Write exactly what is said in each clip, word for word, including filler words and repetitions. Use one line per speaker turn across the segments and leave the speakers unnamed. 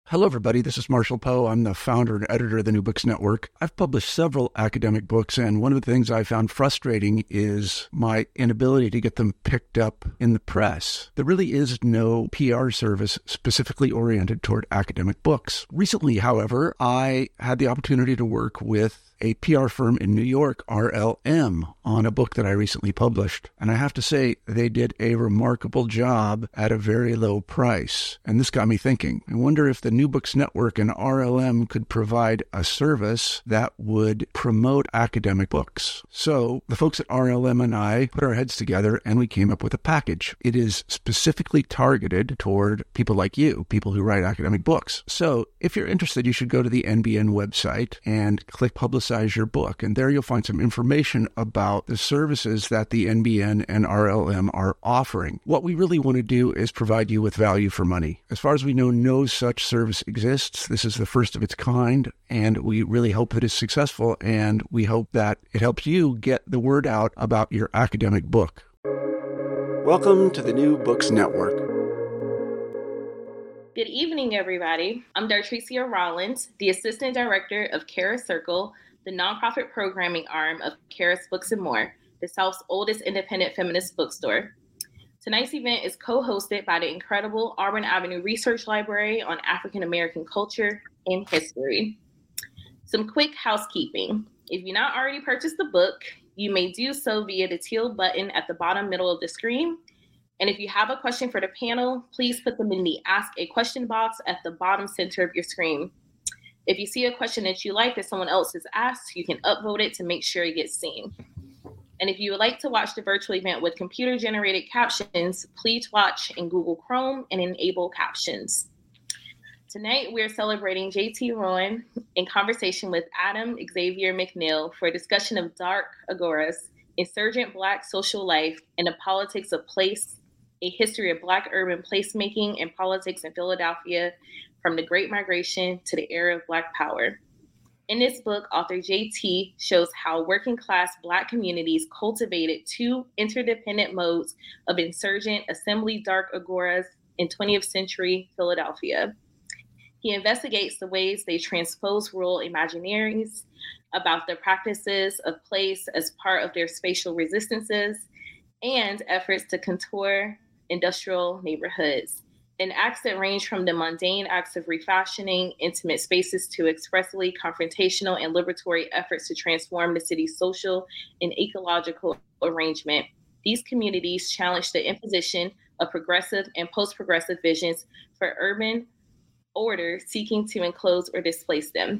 Hello, everybody. This is Marshall Poe. I'm the founder and editor of the New Books Network. I've published several academic books, and one of the things I found frustrating is my inability to get them picked up in the press. There really is no P R service specifically oriented toward academic books. Recently, however, I had the opportunity to work with a P R firm in New York, R L M, on a book that I recently published. And I have to say, they did a remarkable job at a very low price. And this got me thinking. I wonder if the New Books Network and R L M could provide a service that would promote academic books. So the folks at R L M and I put our heads together and we came up with a package. It is specifically targeted toward people like you, people who write academic books. So if you're interested, you should go to the N B N website and click Publicize your book. And there you'll find some information about the services that the N B N and R L M are offering. What we really want to do is provide you with value for money. As far as we know, no such service exists. This is the first of its kind, and we really hope that it's successful, and we hope that it helps you get the word out about your academic book. Welcome to the New Books Network.
Good evening, everybody. I'm Dartricia Rollins, the Assistant Director of Caris Circle, the nonprofit programming arm of Caris Books and More, the South's oldest independent feminist bookstore. Tonight's event is co-hosted by the incredible Auburn Avenue Research Library on African American culture and history. Some quick housekeeping. If you've not already purchased the book, you may do so via the teal button at the bottom middle of the screen. And if you have a question for the panel, please put them in the Ask a Question box at the bottom center of your screen. If you see a question that you like that someone else has asked, you can upvote it to make sure it gets seen. And if you would like to watch the virtual event with computer-generated captions, please watch in Google Chrome and enable captions. Tonight, we're celebrating J T Rowan in conversation with Adam Xavier McNeil for a discussion of Dark Agoras, Insurgent Black Social Life and the Politics of Place, a history of Black urban placemaking and politics in Philadelphia from the Great Migration to the era of Black Power. In this book, author J T shows how working class Black communities cultivated two interdependent modes of insurgent assembly dark agoras in twentieth century Philadelphia. He investigates the ways they transpose rural imaginaries about the practices of place as part of their spatial resistances and efforts to contour industrial neighborhoods. In acts that range from the mundane acts of refashioning intimate spaces to expressly confrontational and liberatory efforts to transform the city's social and ecological arrangement, these communities challenge the imposition of progressive and post-progressive visions for urban order seeking to enclose or displace them.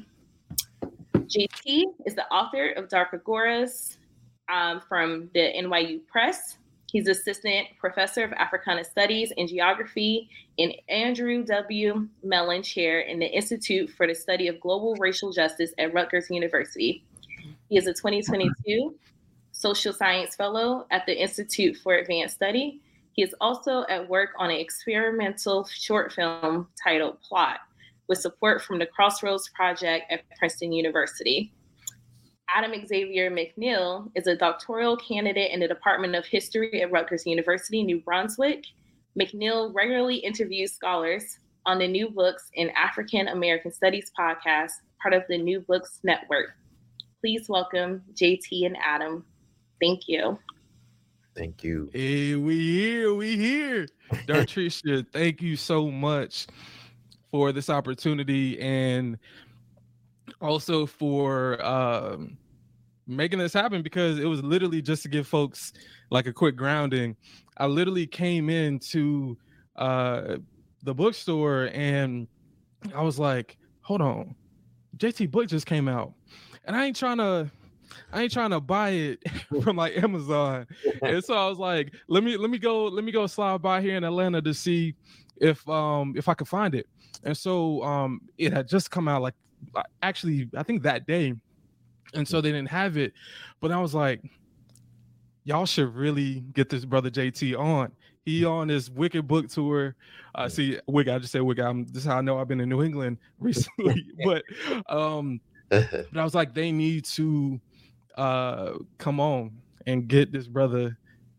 J T is the author of Dark Agoras um, from the N Y U Press. He's assistant professor of Africana Studies and Geography and Andrew W. Mellon Chair in the Institute for the Study of Global Racial Justice at Rutgers University. He is a twenty twenty-two Social Science Fellow at the Institute for Advanced Study. He is also at work on an experimental short film titled Plot, with support from the Crossroads Project at Princeton University. Adam Xavier McNeil is a doctoral candidate in the Department of History at Rutgers University, New Brunswick. McNeil regularly interviews scholars on the New Books in African American Studies podcast, part of the New Books Network. Please welcome J T and Adam. Thank you.
Thank you.
Hey, we here, we here. Dartricia, thank you so much for this opportunity and also for um, making this happen, because it was literally just to give folks like a quick grounding. I literally came into uh, the bookstore and I was like, hold on, J T book just came out. And I ain't trying to I ain't trying to buy it from like Amazon. And so I was like, let me let me go, let me go slide by here in Atlanta to see if um if I could find it. And so um it had just come out like actually I think that day. And so they didn't have it. But I was like, y'all should really get this brother J T on. He on this Wicked book tour. Uh see Wicked, I just said Wicked. I'm this is how I know I've been in New England recently. but um but I was like, they need to uh come on and get this brother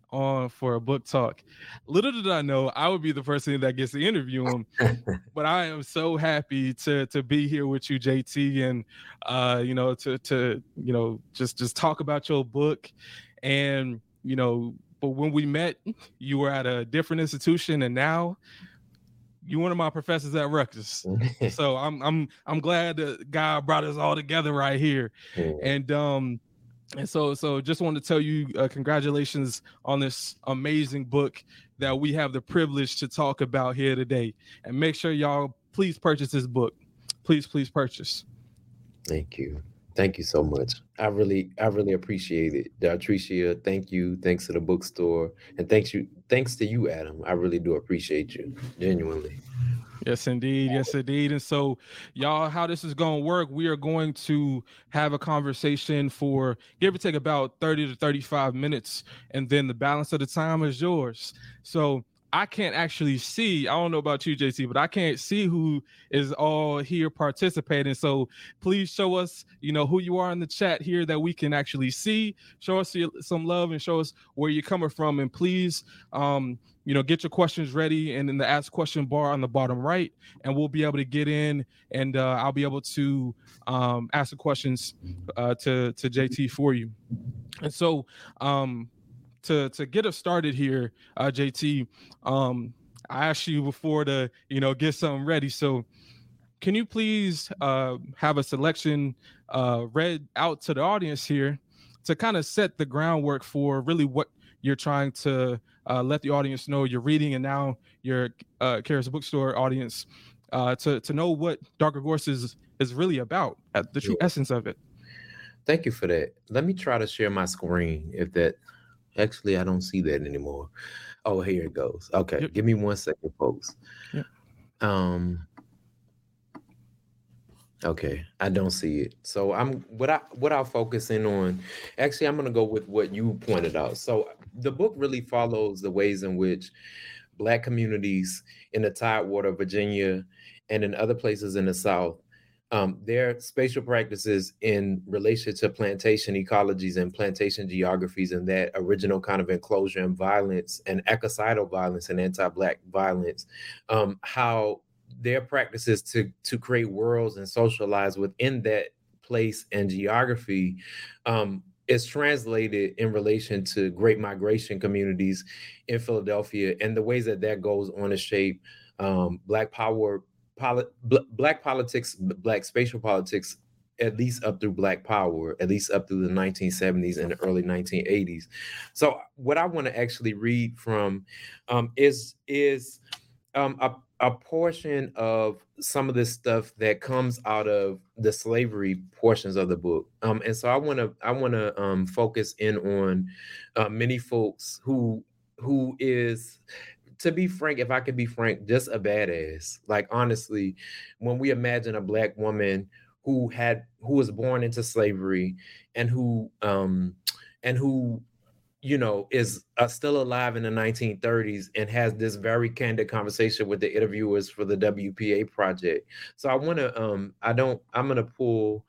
on for a book talk. Little did I know I would be the person that gets to interview him. But I am so happy to to be here with you, J T, and uh, you know, to to you know, just just talk about your book. And you know, but when we met, you were at a different institution, and now you're one of my professors at Rutgers. So I'm I'm I'm glad that God brought us all together right here. And um and so so just wanted to tell you uh, congratulations on this amazing book that we have the privilege to talk about here today. And make sure y'all please purchase this book. Please, please purchase.
Thank you. Thank you so much. I really, I really appreciate it. Dartricia, thank you. Thanks to the bookstore. And thanks you, thanks to you, Adam. I really do appreciate you, genuinely.
Yes, indeed. Yes, indeed. And so, y'all, how this is going to work, we are going to have a conversation for give or take about thirty to thirty-five minutes. And then the balance of the time is yours. So I can't actually see, I don't know about you, J T, but I can't see who is all here participating. So please show us, you know, who you are in the chat here that we can actually see. Show us some love and show us where you're coming from. And please, um, you know, get your questions ready and in the ask question bar on the bottom right, and we'll be able to get in, and uh, I'll be able to um, ask the questions uh, to, to J T for you. And so, um, To, to get us started here, uh, J T, um, I asked you before to, you know, get something ready. So can you please uh, have a selection uh, read out to the audience here to kind of set the groundwork for really what you're trying to uh, let the audience know you're reading, and now your uh, Charis Bookstore audience uh, to, to know what Darker Gorse is, is really about, at the true yeah. essence of it.
Thank you for that. Let me try to share my screen if that... Actually, I don't see that anymore. Oh, here it goes. Okay, yep. Give me one second, folks. Yep. Um. Okay, I don't see it. So I'm what I what I'll focus in on. Actually, I'm gonna go with what you pointed out. So the book really follows the ways in which Black communities in the Tidewater, Virginia, and in other places in the South, Um, their spatial practices in relation to plantation ecologies and plantation geographies, and that original kind of enclosure and violence and ecocidal violence and anti-Black violence, um, how their practices to, to create worlds and socialize within that place and geography um, is translated in relation to Great Migration communities in Philadelphia, and the ways that that goes on to shape um, Black power Poli- Black politics, Black spatial politics, at least up through Black power, at least up through the nineteen seventies and the early nineteen eighties. So what I want to actually read from um, is, is um, a, a portion of some of this stuff that comes out of the slavery portions of the book. Um, and so I want to I want to um, focus in on uh, many folks who who is... To be frank, if I could be frank, just a badass. Like, honestly, when we imagine a Black woman who had who was born into slavery and who um and who you know is uh, still alive in the nineteen thirties and has this very candid conversation with the interviewers for the W P A project. So I want to um I don't I'm gonna pull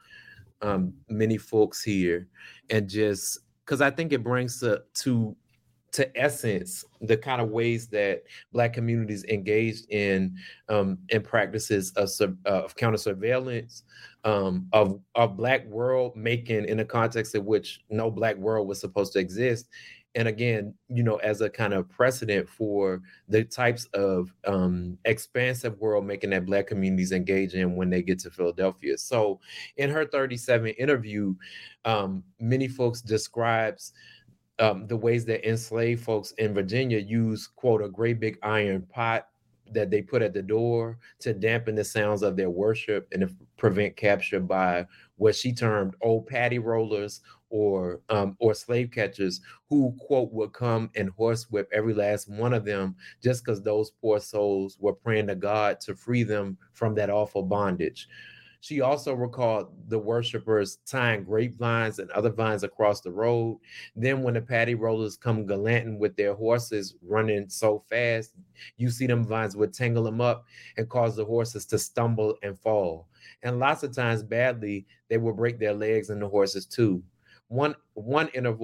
um many folks here and just because I think it brings to to to essence the kind of ways that Black communities engaged in um, in practices of, uh, of counter surveillance, um, of, of Black world making in a context in which no Black world was supposed to exist. And again, you know, as a kind of precedent for the types of um, expansive world making that Black communities engage in when they get to Philadelphia. So in her thirty-seven interview, um, many folks describes Um, the ways that enslaved folks in Virginia use, quote, a great big iron pot that they put at the door to dampen the sounds of their worship and to prevent capture by what she termed old patty rollers or um, or slave catchers who, quote, would come and horsewhip every last one of them just because those poor souls were praying to God to free them from that awful bondage. She also recalled the worshipers tying grapevines and other vines across the road. Then when the patty rollers come galanting with their horses running so fast, you see them vines would tangle them up and cause the horses to stumble and fall. And lots of times badly, they would break their legs and the horses too. One, one interval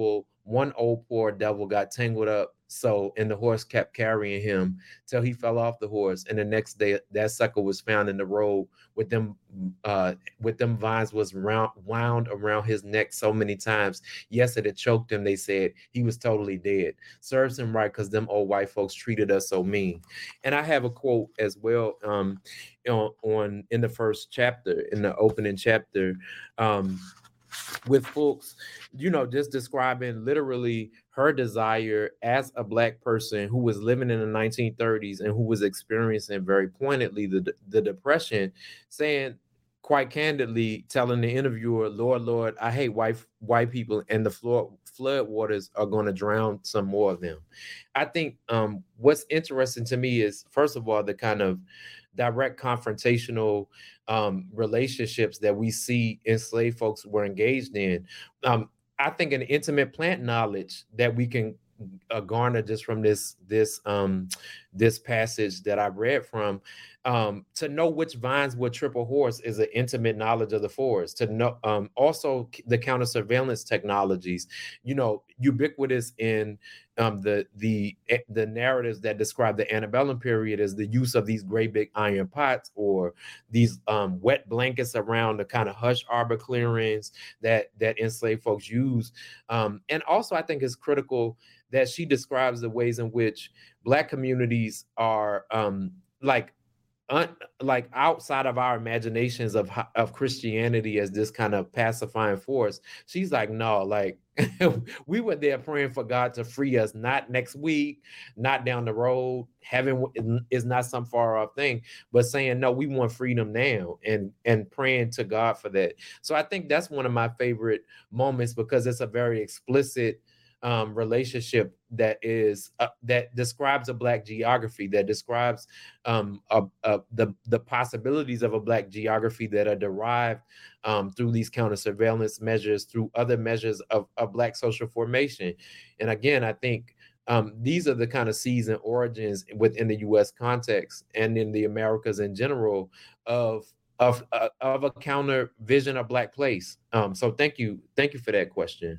one old poor devil got tangled up. So, and the horse kept carrying him till he fell off the horse. And the next day, that sucker was found in the road with them, uh, with them vines was round, wound around his neck so many times. Yes, it had choked him. They said he was totally dead. Serves him right, because them old white folks treated us so mean. And I have a quote as well, um, on, on in the first chapter, in the opening chapter, um, with folks, you know, just describing literally her desire as a Black person who was living in the nineteen thirties and who was experiencing very pointedly the, the Depression, saying quite candidly, telling the interviewer, Lord, Lord, I hate white white people, and the flood, flood waters are going to drown some more of them. I think um, what's interesting to me is, first of all, the kind of direct confrontational um, relationships that we see enslaved folks were engaged in. Um, I think an intimate plant knowledge that we can uh, garner just from this this um, this passage that I read from, um, to know which vines would trip a horse is an intimate knowledge of the forest. To know um, also the counter surveillance technologies, you know, ubiquitous in um, the the the narratives that describe the antebellum period as the use of these great big iron pots or these um, wet blankets around the kind of hush arbor clearings that that enslaved folks use. Um, and also, I think it's critical that she describes the ways in which Black communities are um, like Un, like outside of our imaginations of of Christianity as this kind of pacifying force. She's like, no, like we were there praying for God to free us, not next week, not down the road. Heaven is not some far off thing, but saying, no, we want freedom now, and and praying to God for that. So I think that's one of my favorite moments, because it's a very explicit Um, relationship that is uh, that describes a Black geography, that describes um, a, a, the the possibilities of a Black geography that are derived um, through these counter surveillance measures, through other measures of, of Black social formation. And again, I think um, these are the kind of seeds and origins within the U S context and in the Americas in general of of uh, of a counter vision of Black place. Um, so thank you, thank you for that question.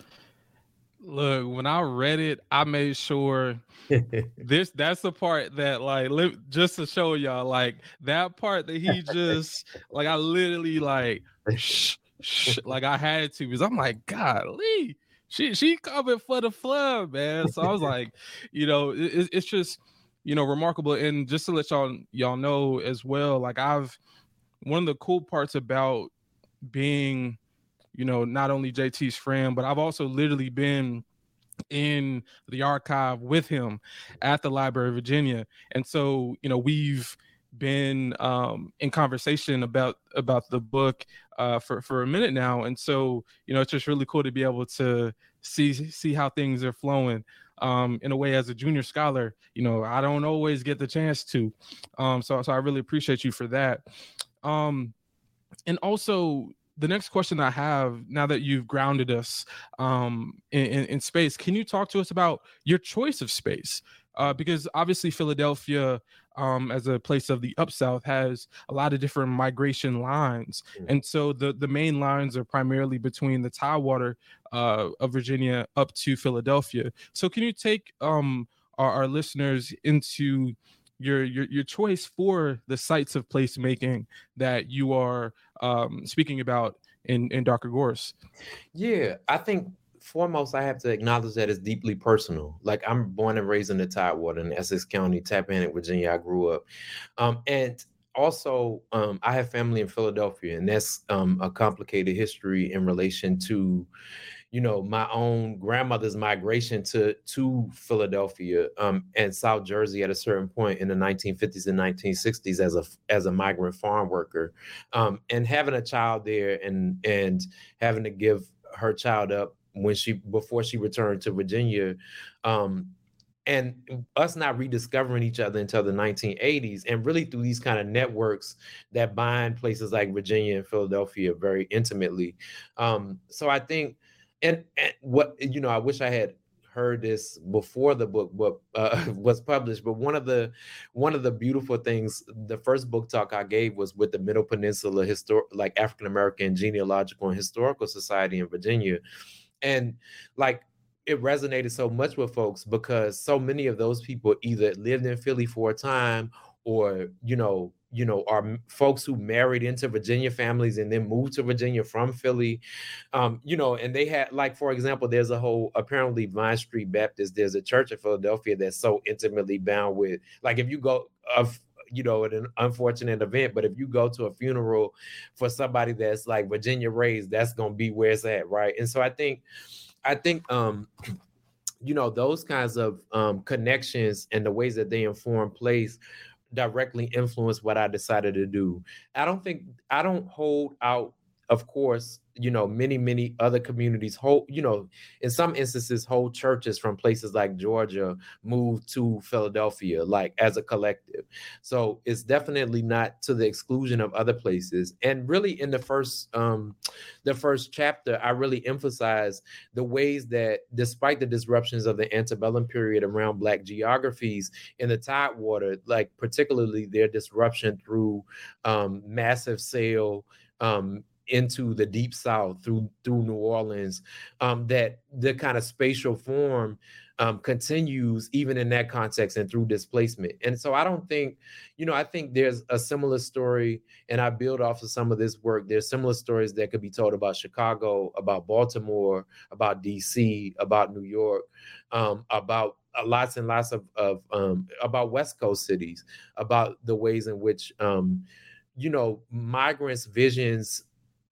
Look, when I read it, I made sure this that's the part that, like, li- just to show y'all, like, that part that he just, like, I literally, like, shh, shh, like, I had to, because I'm like, golly, she she coming for the flood, man. So I was like, you know, it, it's just, you know, remarkable. And just to let y'all y'all know as well, like, I've, one of the cool parts about being, you know, not only J T's friend, but I've also literally been in the archive with him at the Library of Virginia. And so, you know, we've been um, in conversation about about the book uh, for, for a minute now. And so, you know, it's just really cool to be able to see see how things are flowing. Um, in a way, as a junior scholar, you know, I don't always get the chance to. Um, so, so I really appreciate you for that. Um, and also, the next question I have, now that you've grounded us um, in, in, in space, can you talk to us about your choice of space? Uh, because obviously Philadelphia, um, as a place of the Up South, has a lot of different migration lines. And so the, the main lines are primarily between the Tidewater uh, of Virginia up to Philadelphia. So can you take um, our, our listeners into your your your choice for the sites of placemaking that you are um, speaking about in, in Darker Gorse?
Yeah, I think foremost, I have to acknowledge that it's deeply personal. Like, I'm born and raised in the Tidewater in Essex County, Tappahannock, Virginia. I grew up. Um, and also, um, I have family in Philadelphia, and that's um, a complicated history in relation to, you know, my own grandmother's migration to to Philadelphia um, and South Jersey at a certain point in the nineteen fifties and nineteen sixties as a as a migrant farm worker, um, and having a child there and and having to give her child up when she before she returned to Virginia, um, and us not rediscovering each other until the nineteen eighties, and really through these kind of networks that bind places like Virginia and Philadelphia very intimately. Um, so I think. And, and what, you know, I wish I had heard this before the book, book uh, was published. But one of the one of the beautiful things, the first book talk I gave was with the Middle Peninsula Histor- like African American Genealogical and Historical Society in Virginia. And like it resonated so much with folks because so many of those people either lived in Philly for a time or, you know, you know, are m- folks who married into Virginia families and then moved to Virginia from Philly. Um, you know, and they had, like, for example, there's a whole, apparently Vine Street Baptist, there's a church in Philadelphia that's so intimately bound with, like, if you go, of you know, at an unfortunate event, but if you go to a funeral for somebody that's like Virginia raised, that's going to be where it's at. Right. And so I think, I think, um, you know, those kinds of um, connections and the ways that they inform place directly influence what I decided to do. I don't think, I don't hold out, of course, you know, many, many other communities hold, you know, in some instances, whole churches from places like Georgia moved to Philadelphia, like as a collective. So it's definitely not to the exclusion of other places. And really in the first, um, the first chapter, I really emphasize the ways that despite the disruptions of the antebellum period around Black geographies in the Tidewater, like particularly their disruption through um, massive sale, um, into the deep South through through New Orleans, um, that the kind of spatial form um, continues even in that context and through displacement. And so I don't think, you know, I think there's a similar story, and I build off of some of this work. There's similar stories that could be told about Chicago, about Baltimore, about D C, about New York, um, about uh, lots and lots of, of um, about West Coast cities, about the ways in which, um, you know, migrants' visions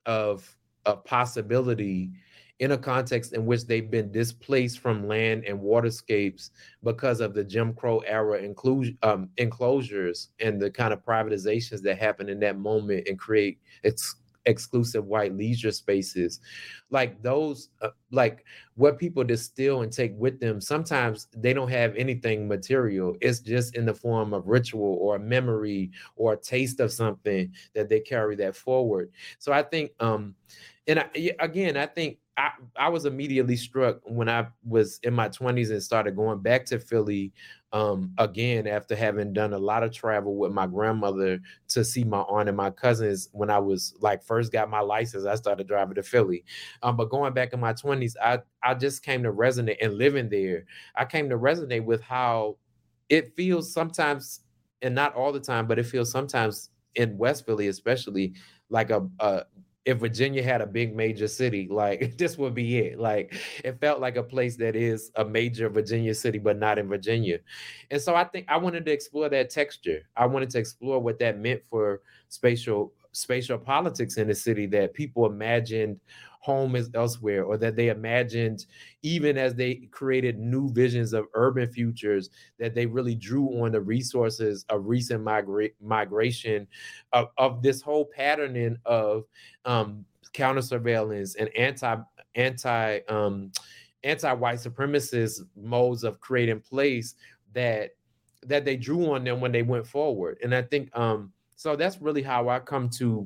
of a possibility in a context in which they've been displaced from land and waterscapes because of the Jim Crow era inclusion, um, enclosures and the kind of privatizations that happen in that moment and create ex- exclusive white leisure spaces. Like those, uh, like what people distill and take with them, sometimes they don't have anything material. It's just in the form of ritual or a memory or a taste of something that they carry that forward. So I think, um, and I, again, I think I, I was immediately struck when I was in my twenties and started going back to Philly um, again after having done a lot of travel with my grandmother to see my aunt and my cousins. When I was like first got my license, I started driving to Philly. Um, but going back in my twenties, I, I just came to resonate, and living there, I came to resonate with how it feels sometimes, and not all the time, but it feels sometimes in West Philly, especially like a, a if Virginia had a big major city, like this would be it. Like it felt like a place that is a major Virginia city, but not in Virginia. And so I think I wanted to explore that texture. I wanted to explore what that meant for spatial spatial politics in the city, that people imagined home is elsewhere, or that they imagined, even as they created new visions of urban futures, that they really drew on the resources of recent migra- migration, of, of this whole patterning of um, counter surveillance and anti anti um, anti-white supremacist modes of creating place that that they drew on them when they went forward. And I think um, so that's really how I come to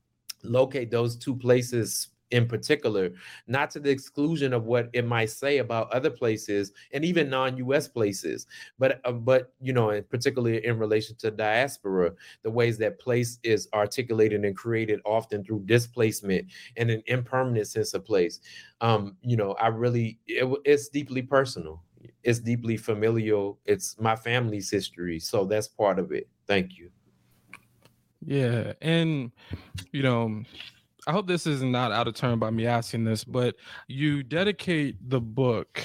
locate those two places in particular, not to the exclusion of what it might say about other places and even non-U S places, but uh, but you know, and particularly in relation to diaspora, the ways that place is articulated and created often through displacement and an impermanent sense of place. Um, you know, I really it, it's deeply personal. It's deeply familial. It's my family's history, so that's part of it. Thank you.
Yeah, and you know, I hope this is not out of turn by me asking this, but you dedicate the book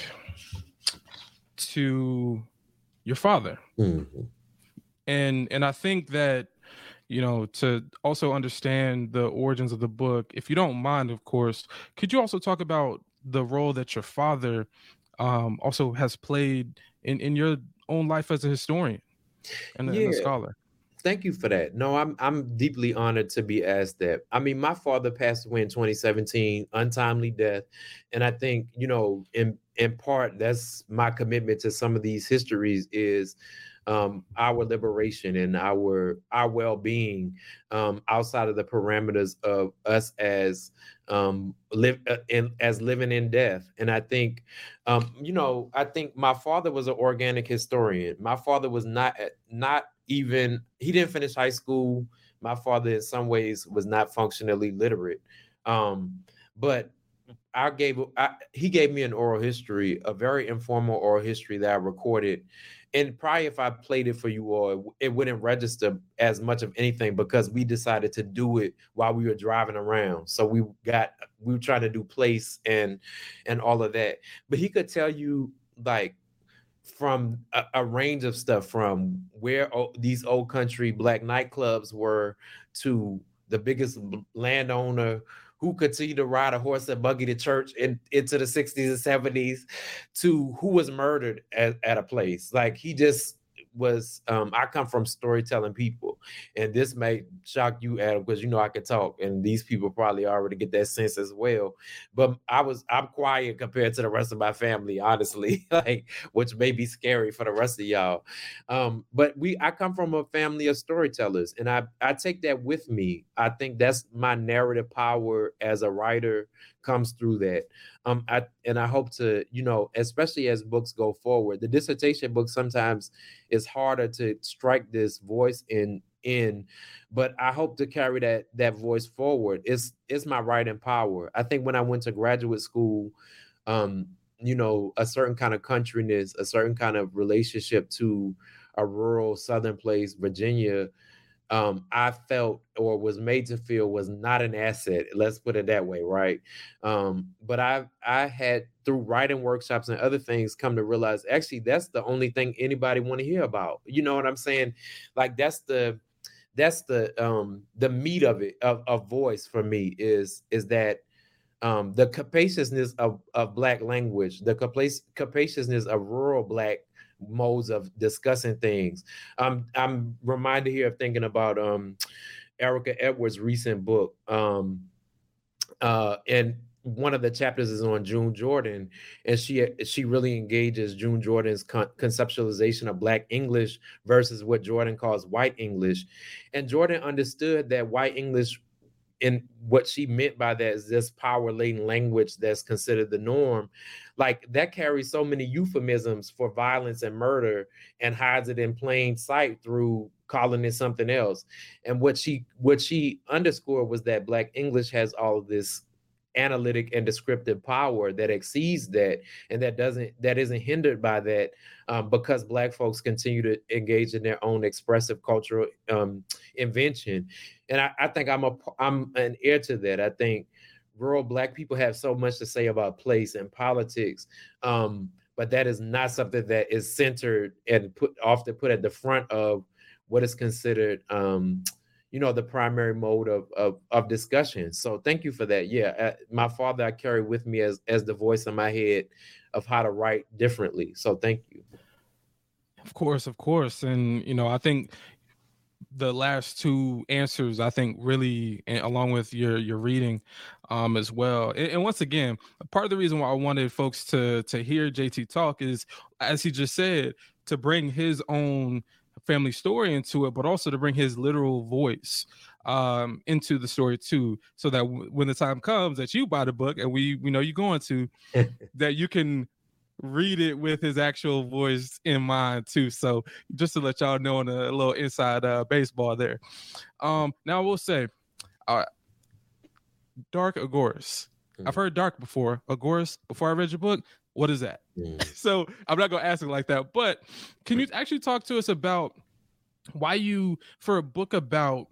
to your father.
Mm-hmm.
And and I think that, you know, to also understand the origins of the book, if you don't mind, of course, could you also talk about the role that your father um, also has played in, in your own life as a historian and,
Yeah.
and a scholar?
Thank you for that. No, I'm I'm deeply honored to be asked that. I mean, my father passed away in twenty seventeen, untimely death, and I think, you know, in in part, that's my commitment to some of these histories is um, our liberation and our our well-being um, outside of the parameters of us as um, live uh, in as living in death. And I think, um, you know, I think my father was an organic historian. My father was not not even he didn't finish high school. My father in some ways was not functionally literate, um, but I gave I, he gave me an oral history, a very informal oral history that I recorded. And probably if I played it for you all, it wouldn't register as much of anything because we decided to do it while we were driving around. So we got we were trying to do place and and all of that. But he could tell you like from a, a range of stuff, from where o- these old country black nightclubs were to the biggest landowner who continued to ride a horse and buggy to church in, into the sixties and seventies, to who was murdered at, at a place. Like he just was, um, I come from storytelling people, and this may shock you, Adam, because you know I can talk, and these people probably already get that sense as well. But I was, I'm quiet compared to the rest of my family, honestly, like, which may be scary for the rest of y'all. Um, but we, I come from a family of storytellers, and I, I take that with me. I think that's my narrative power as a writer comes through that. Um, I and I hope to, you know, especially as books go forward, the dissertation book sometimes is harder to strike this voice in in, but I hope to carry that that voice forward. It's it's my writing power. I think when I went to graduate school, um, you know, a certain kind of countryness, a certain kind of relationship to a rural southern place, Virginia, um, I felt or was made to feel was not an asset. Let's put it that way, right? Um, but I I had through writing workshops and other things come to realize actually that's the only thing anybody want to hear about. You know what I'm saying? Like that's the that's the um the meat of it of, of voice for me is is that um the capaciousness of, of black language, the capac- capaciousness of rural black modes of discussing things. Um, I'm reminded here of thinking about um, Erica Edwards' recent book, um, uh, and one of the chapters is on June Jordan, and she she really engages June Jordan's con- conceptualization of Black English versus what Jordan calls white English, and Jordan understood that white English. And what she meant by that is this power laden language that's considered the norm. Like that carries so many euphemisms for violence and murder and hides it in plain sight through calling it something else. And what she what she underscored was that Black English has all of this analytic and descriptive power that exceeds that, and that doesn't that isn't hindered by that, um, because Black folks continue to engage in their own expressive cultural um, invention. And I, I think I'm a I'm an heir to that. I think rural Black people have so much to say about place and politics, um, but that is not something that is centered and put often put at the front of what is considered um, you know, the primary mode of, of, of discussion. So thank you for that. Yeah. Uh, my father, I carry with me as, as the voice in my head of how to write differently. So thank you.
Of course, of course. And, you know, I think the last two answers, I think really, and along with your, your reading um, as well. And, and once again, part of the reason why I wanted folks to, to hear J T talk is, as he just said, to bring his own family story into it, but also to bring his literal voice um, into the story too, so that w- when the time comes that you buy the book, and we we know you're going to, that you can read it with his actual voice in mind too. So just to let y'all know on a little inside uh, baseball there. Um, now I will say, uh, Dark Agoras. Mm. I've heard Dark before. Agoras, before I read your book. What is that? Mm. So I'm not going to ask it like that, but can you actually talk to us about why you, for a book about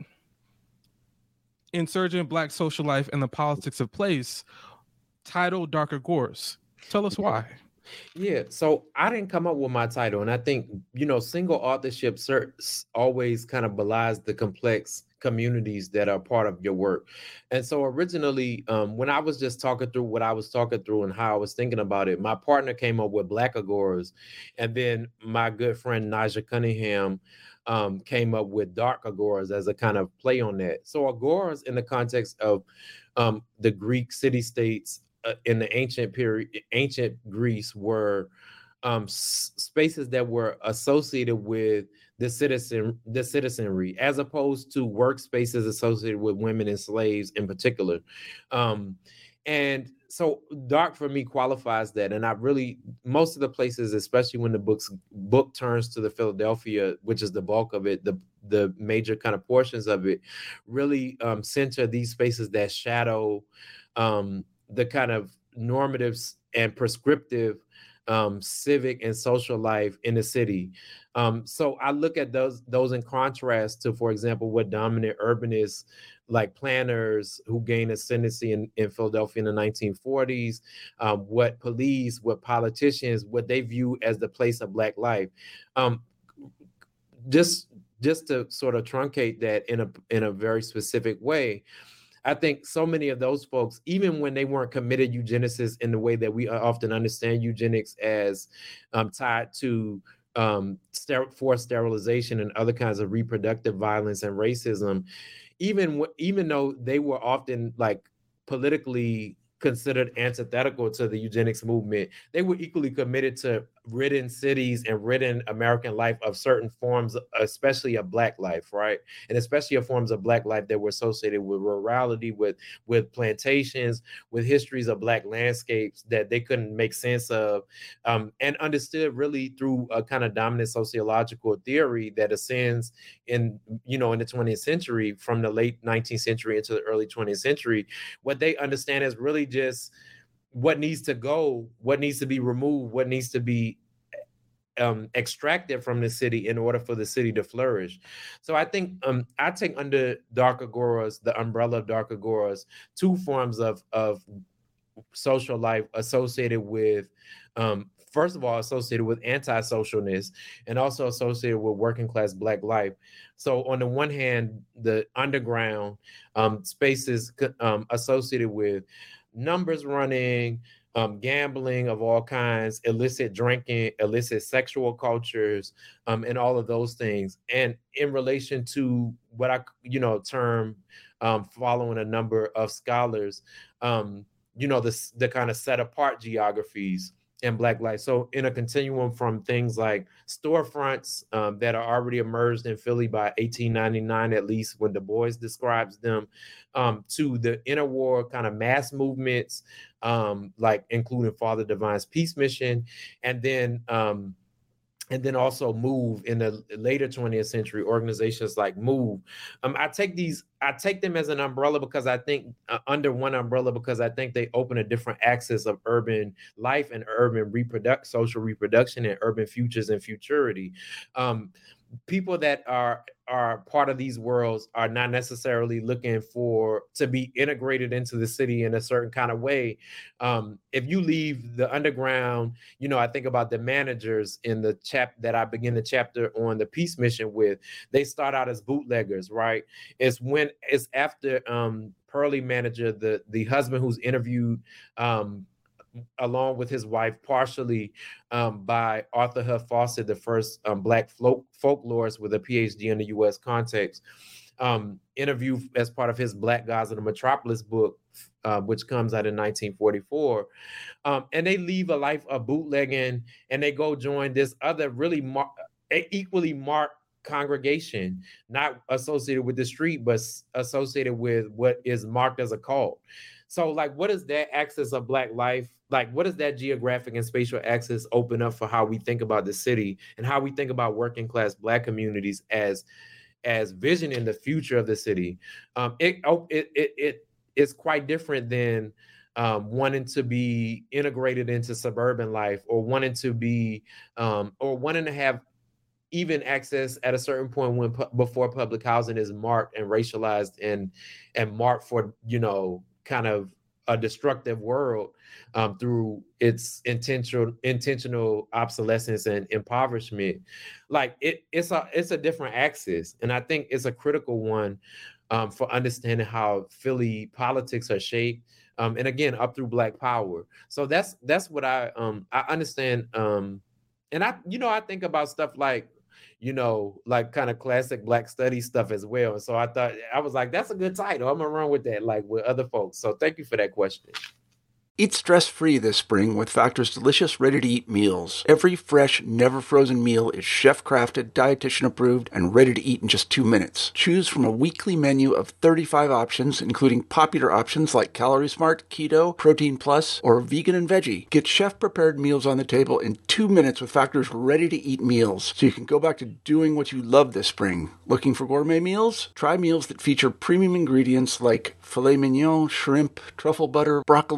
insurgent Black social life and the politics of place, titled Dark Agoras? Tell us why.
Yeah, so I didn't come up with my title, and I think, you know, single authorship always kind of belies the complex communities that are part of your work. And so originally, um, when I was just talking through what I was talking through and how I was thinking about it, my partner came up with Black Agoras, and then my good friend Naja Cunningham um, came up with Dark Agoras as a kind of play on that. So Agoras in the context of um, the Greek city-states uh, in the ancient period, ancient Greece were um, s- spaces that were associated with the citizen, the citizenry, as opposed to workspaces associated with women and slaves in particular. Um, and so dark for me qualifies that. And I really, most of the places, especially when the book's book turns to the Philadelphia, which is the bulk of it, the, the major kind of portions of it, really um, center these spaces that shadow um, the kind of normative and prescriptive um, civic and social life in the city. Um, so I look at those those in contrast to, for example, what dominant urbanists like planners who gained ascendancy in, in Philadelphia in the nineteen forties, um, what police, what politicians, what they view as the place of Black life. Um, just just to sort of truncate that in a in a very specific way, I think so many of those folks, even when they weren't committed eugenicists in the way that we often understand eugenics as um, tied to um, ster- forced sterilization and other kinds of reproductive violence and racism, even w- even though they were often like politically considered antithetical to the eugenics movement, they were equally committed to ridding cities and ridding American life of certain forms, especially of Black life, right? And especially of forms of Black life that were associated with rurality, with, with plantations, with histories of Black landscapes that they couldn't make sense of, um, and understood really through a kind of dominant sociological theory that ascends in, you know, in the twentieth century, from the late nineteenth century into the early twentieth century. What they understand is really just what needs to go, what needs to be removed, what needs to be um, extracted from the city in order for the city to flourish. So I think um, I take under Dark Agoras, the umbrella of Dark Agoras, two forms of, of social life associated with, um, first of all, associated with anti-socialness and also associated with working class Black life. So on the one hand, the underground um, spaces um, associated with numbers running, um, gambling of all kinds, illicit drinking, illicit sexual cultures, um, and all of those things. And in relation to what I, you know, term um, following a number of scholars, um, you know, the, the kind of set apart geographies in Black life. So in a continuum from things like storefronts um, that are already emerged in Philly by eighteen ninety-nine, at least when Du Bois describes them, um, to the interwar kind of mass movements, um, like including Father Divine's Peace Mission, and then um, and then also MOVE in the later twentieth century, organizations like MOVE. Um, I take these, I take them as an umbrella because I think uh, under one umbrella, because I think they open a different axis of urban life and urban reproduct, social reproduction and urban futures and futurity. Um, people that are are part of these worlds are not necessarily looking for to be integrated into the city in a certain kind of way. Um, if you leave the underground, you know, I think about the managers in the chap that I begin the chapter on the Peace Mission with. They start out as bootleggers, right? It's when it's after um, Pearlie Manager, the the husband who's interviewed um, along with his wife, partially um, by Arthur Huff Fawcett, the first um, Black folk- folklorist with a P H D in the U S context, um, interviewed as part of his Black Gods of the Metropolis book, uh, which comes out in nineteen forty-four. Um, and they leave a life of bootlegging and they go join this other really mar- equally marked congregation, not associated with the street, but associated with what is marked as a cult. So like, what is that axis of Black life? Like, what does that geographic and spatial axis open up for how we think about the city and how we think about working class Black communities as, as visioning the future of the city? Um, it, it, it, it is quite different than um, wanting to be integrated into suburban life or wanting to be, um, or wanting to have even access at a certain point when before public housing is marked and racialized and, and marked for, you know, kind of a destructive world um, through its intentional intentional obsolescence and impoverishment. Like it, it's a it's a different axis, and I think it's a critical one um, for understanding how Philly politics are shaped, um, and again up through Black power. So that's that's what I um, I understand, um, and I you know I think about stuff like, you know, like kind of classic Black studies stuff as well. And so I thought, I was like, that's a good title. I'm gonna run with that, like with other folks. So thank you for that question.
Eat stress-free this spring with Factor's delicious, ready-to-eat meals. Every fresh, never-frozen meal is chef-crafted, dietitian-approved, and ready to eat in just two minutes. Choose from a weekly menu of thirty-five options, including popular options like Calorie Smart, Keto, Protein Plus, or Vegan and Veggie. Get chef-prepared meals on the table in two minutes with Factor's ready-to-eat meals, so you can go back to doing what you love this spring. Looking for gourmet meals? Try meals that feature premium ingredients like filet mignon, shrimp, truffle butter, broccolini, and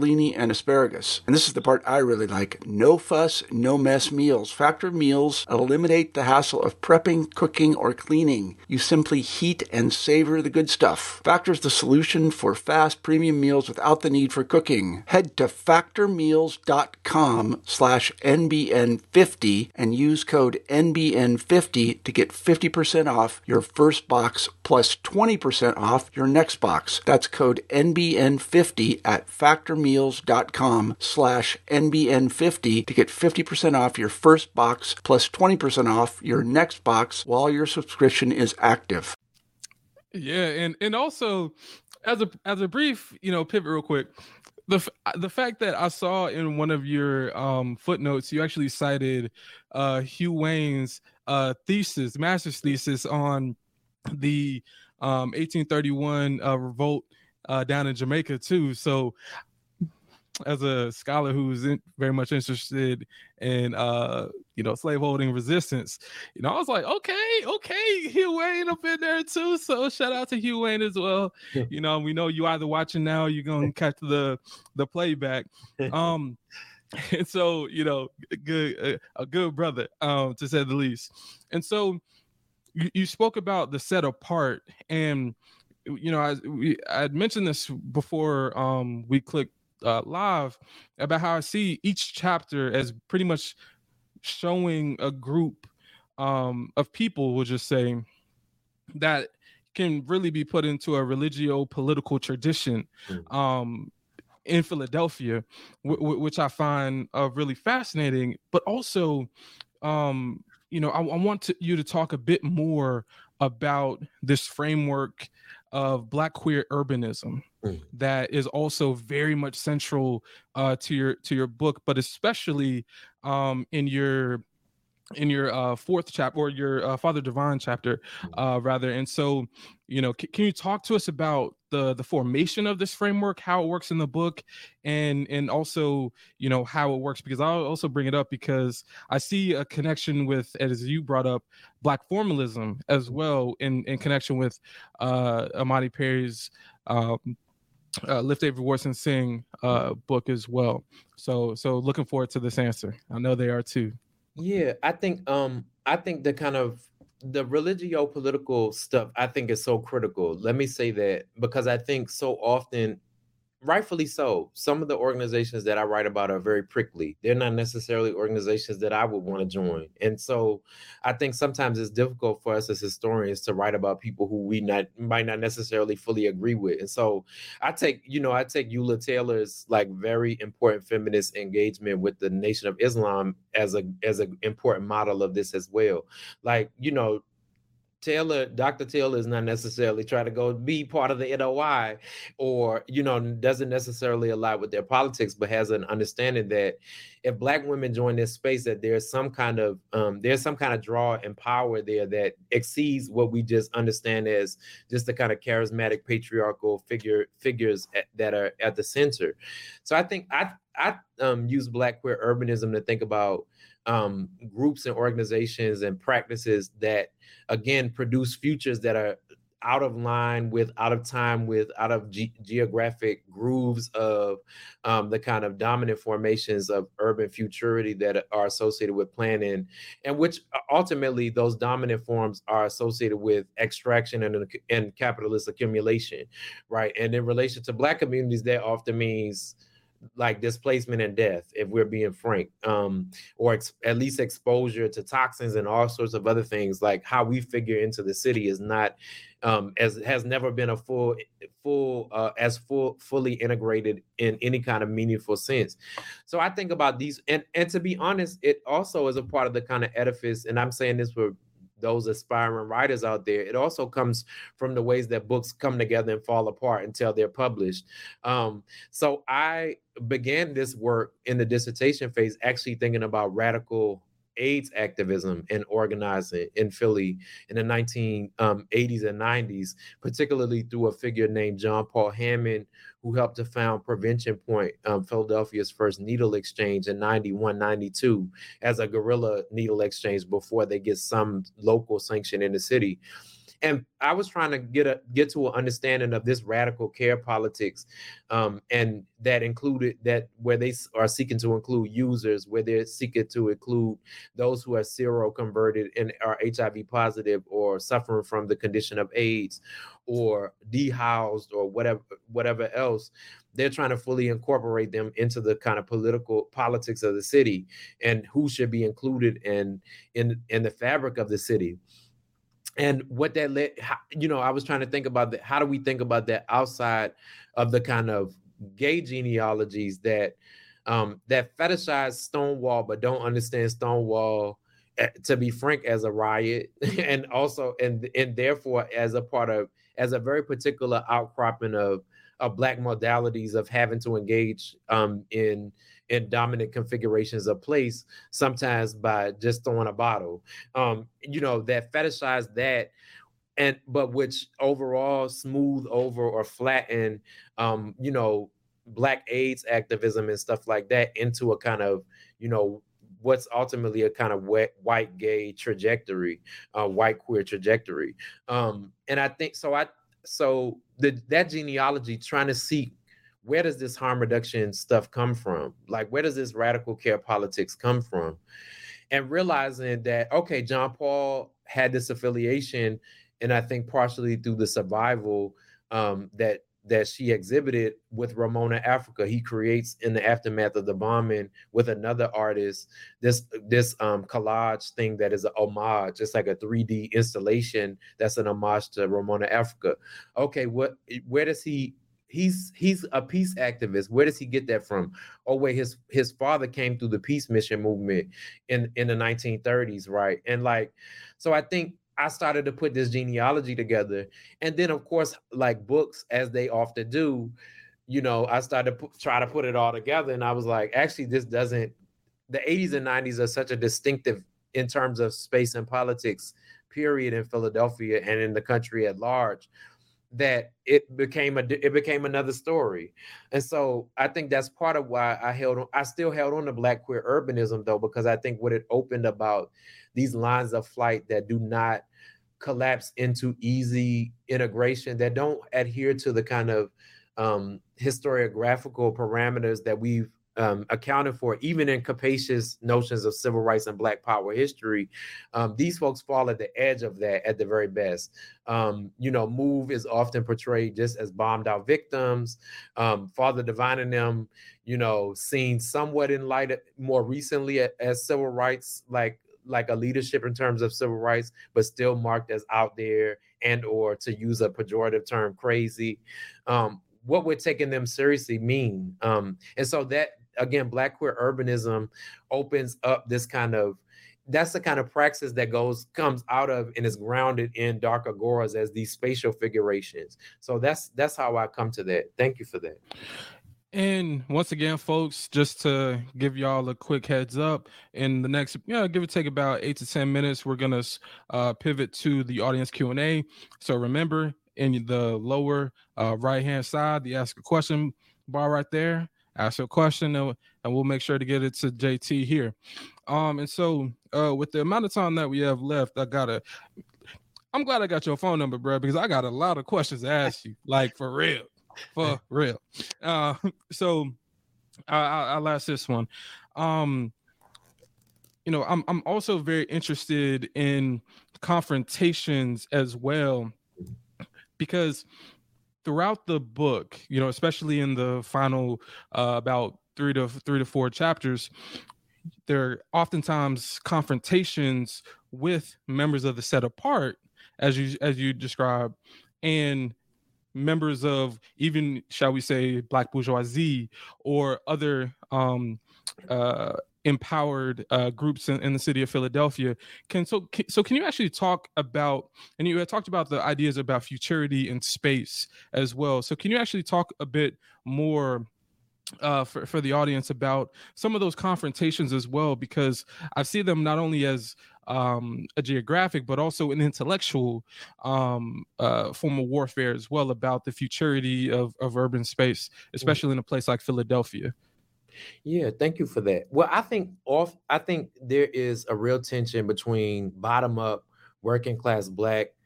and asparagus. And this is the part I really like. No fuss, no mess meals. Factor meals eliminate the hassle of prepping, cooking, or cleaning. You simply heat and savor the good stuff. Factor's the solution for fast premium meals without the need for cooking. Head to factormeals.com slash NBN50 and use code N B N fifty to get fifty percent off your first box plus twenty percent off your next box. That's code N B N fifty at factormeals.com slash NBN50 to get fifty percent off your first box plus twenty percent off your next box while your subscription is active.
Yeah, and and also as a as a brief, you know, pivot real quick. The the fact that I saw in one of your um, footnotes, you actually cited uh, Hugh Wayne's uh, thesis, master's thesis on the um, eighteen thirty-one uh, revolt uh, down in Jamaica too. So, as a scholar who's in, very much interested in uh, you know, slaveholding resistance, you know, I was like, okay, okay, Hugh Wayne up in there too. So shout out to Hugh Wayne as well. You know, we know you either watching now, or you're gonna catch the the playback. Um, and so you know, good a, a good brother, um, to say the least. And so you, you spoke about the set apart, and you know, I we I had mentioned this before um we clicked uh, live about how I see each chapter as pretty much showing a group um, of people, we'll just say, that can really be put into a religio-political tradition um, in Philadelphia, w- w- which I find uh, really fascinating. But also, um, you know, I, I want to, you to talk a bit more about this framework of Black queer urbanism mm. that is also very much central uh, to your to your book, but especially um, in your in your uh, fourth chapter, or your uh, Father Divine chapter, uh, rather. And so, you know, c- can you talk to us about the the formation of this framework, how it works in the book, and and also, you know, how it works? Because I'll also bring it up because I see a connection with, as you brought up, Black formalism as well, in in connection with uh, Amadi Perry's um, uh, Lift Every Voice and Sing uh, book as well. So so looking forward to this answer. I know they are too.
Yeah, I think um I think the kind of the religio-political stuff I think is so critical. Let me say that because I think so often, rightfully so, some of the organizations that I write about are very prickly. They're not necessarily organizations that I would want to join. And so I think sometimes it's difficult for us as historians to write about people who we not might not necessarily fully agree with. And so I take, you know, I take Eula Taylor's like very important feminist engagement with the Nation of Islam as a as an important model of this as well. Like, you know, Taylor, Doctor Taylor is not necessarily trying to go be part of the N O I, or, you know, doesn't necessarily align with their politics, but has an understanding that if Black women join this space, that there's some kind of um, there's some kind of draw and power there that exceeds what we just understand as just the kind of charismatic patriarchal figure figures at, that are at the center. So I think I I um, use Black queer urbanism to think about um, groups and organizations and practices that, again, produce futures that are out of line with, out of time with, out of ge- geographic grooves of um, the kind of dominant formations of urban futurity that are associated with planning, and which ultimately those dominant forms are associated with extraction and, and capitalist accumulation, right? And in relation to Black communities, that often means like displacement and death, if we're being frank, um, or ex- at least exposure to toxins and all sorts of other things. Like how we figure into the city is not, um, as has never been a full, full, uh, as full, fully integrated in any kind of meaningful sense. So I think about these, and and to be honest, it also is a part of the kind of edifice. And I'm saying this for those aspiring writers out there. It also comes from the ways that books come together and fall apart until they're published. Um, so I began this work in the dissertation phase, actually thinking about radical AIDS activism and organizing in Philly in the nineteen eighties and nineties, particularly through a figure named John Paul Hammond, who helped to found Prevention Point, um, Philadelphia's first needle exchange in ninety-one, ninety-two, as a guerrilla needle exchange before they get some local sanction in the city. And I was trying to get a get to an understanding of this radical care politics, um, and that included that where they are seeking to include users, where they're seeking to include those who are seroconverted and are H I V positive or suffering from the condition of AIDS or dehoused or whatever whatever else. They're trying to fully incorporate them into the kind of political politics of the city and who should be included in in in the fabric of the city. And what that led, you know, I was trying to think about that. How do we think about that outside of the kind of gay genealogies that um, that fetishize Stonewall, but don't understand Stonewall, to be frank, as a riot, and also and and therefore as a part of as a very particular outcropping of of Black modalities of having to engage um, in in dominant configurations of place, sometimes by just throwing a bottle, um, you know, that fetishize that, and but which overall smooth over or flatten, um, you know, Black AIDS activism and stuff like that into a kind of, you know, what's ultimately a kind of wet, white gay trajectory, uh, white queer trajectory. Um, and I think so. I so the that genealogy trying to seek, where does this harm reduction stuff come from? Like, where does this radical care politics come from? And realizing that, okay, John Paul had this affiliation, and I think partially through the survival um, that that she exhibited with Ramona Africa. He creates in the aftermath of the bombing with another artist this this um, collage thing that is an homage. It's like a three D installation that's an homage to Ramona Africa. Okay, what where does he? He's he's a peace activist. Where does he get that from? Oh wait, his his father came through the peace mission movement in in the nineteen thirties, right? And like, so I think I started to put this genealogy together, and then of course, like books as they often do, you know, I started to p- try to put it all together, and I was like, actually, this doesn't. The eighties and nineties are such a distinctive in terms of space and politics period in Philadelphia and in the country at large, that it became a it became another story. And so I think that's part of why I held on. I still held on to Black queer urbanism though, because I think what it opened about these lines of flight that do not collapse into easy integration, that don't adhere to the kind of um, historiographical parameters that we've um, accounted for, even in capacious notions of civil rights and Black power history. Um, these folks fall at the edge of that at the very best. Um, you know, MOVE is often portrayed just as bombed out victims. Um, Father Divine and them, you know, seen somewhat in light more recently as civil rights, like like a leadership in terms of civil rights, but still marked as out there and or, to use a pejorative term, crazy. Um, what would taking them seriously mean? Um, and so that, again, Black queer urbanism opens up this kind of, that's the kind of praxis that goes, comes out of and is grounded in dark agoras as these spatial figurations. So that's, that's how I come to that. Thank you for that.
And once again, folks, just to give y'all a quick heads up, in the next, you know, give or take about eight to ten minutes, we're gonna uh, pivot to the audience Q and A. So remember, in the lower uh, right hand side, the ask a question bar right there, ask a question, and, and we'll make sure to get it to J T here. Um, and so uh, with the amount of time that we have left, I gotta. I'm glad I got your phone number, bro, because I got a lot of questions to ask you, like for real. For real. Uh, so I, I, I'll ask this one. Um, you know, I'm I'm also very interested in confrontations as well, because throughout the book, you know, especially in the final uh, about three to three to four chapters, there are oftentimes confrontations with members of the Set Apart, as you as you described, and members of even, shall we say, Black bourgeoisie or other um, uh, empowered uh, groups in, in the city of Philadelphia. Can so can, so can you actually talk about, and you had talked about the ideas about futurity and space as well. So can you actually talk a bit more uh, for, for the audience about some of those confrontations as well? Because I see them not only as um, a geographic, but also an intellectual um, uh, form of warfare as well, about the futurity of, of urban space, especially in a place like Philadelphia.
Yeah, thank you for that. Well, I think off, I think there is a real tension between bottom up working class Black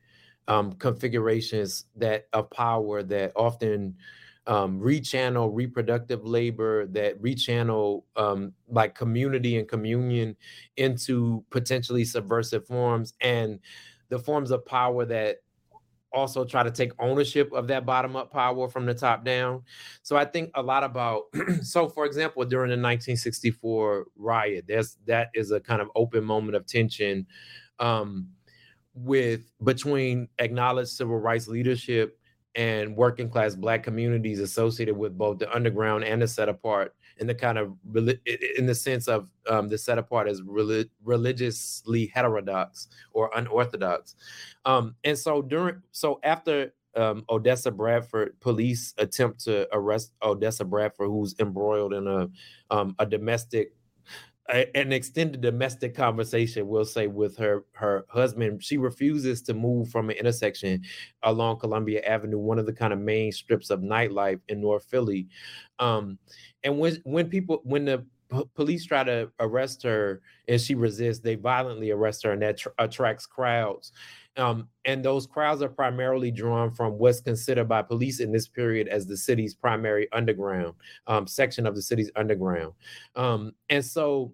um, configurations that of power that often um, rechannel reproductive labor, that rechannel um, like community and communion into potentially subversive forms, and the forms of power that also try to take ownership of that bottom up power from the top down. So I think a lot about, so for example, during the nineteen sixty-four riot, there's, that is a kind of open moment of tension um, with between acknowledged civil rights leadership and working class Black communities associated with both the underground and the set apart, in the kind of, in the sense of um, the set apart as relig- religiously heterodox or unorthodox. Um, and so during, so after um, Odessa Bradford, police attempt to arrest Odessa Bradford, who's embroiled in a um, a domestic, a, an extended domestic conversation, we'll say, with her her husband. She refuses to move from an intersection along Columbia Avenue, one of the kind of main strips of nightlife in North Philly. Um, and when when people when the p- police try to arrest her and she resists, they violently arrest her, and that tr- attracts crowds. Um, and those crowds are primarily drawn from what's considered by police in this period as the city's primary underground um, section of the city's underground. Um, and so,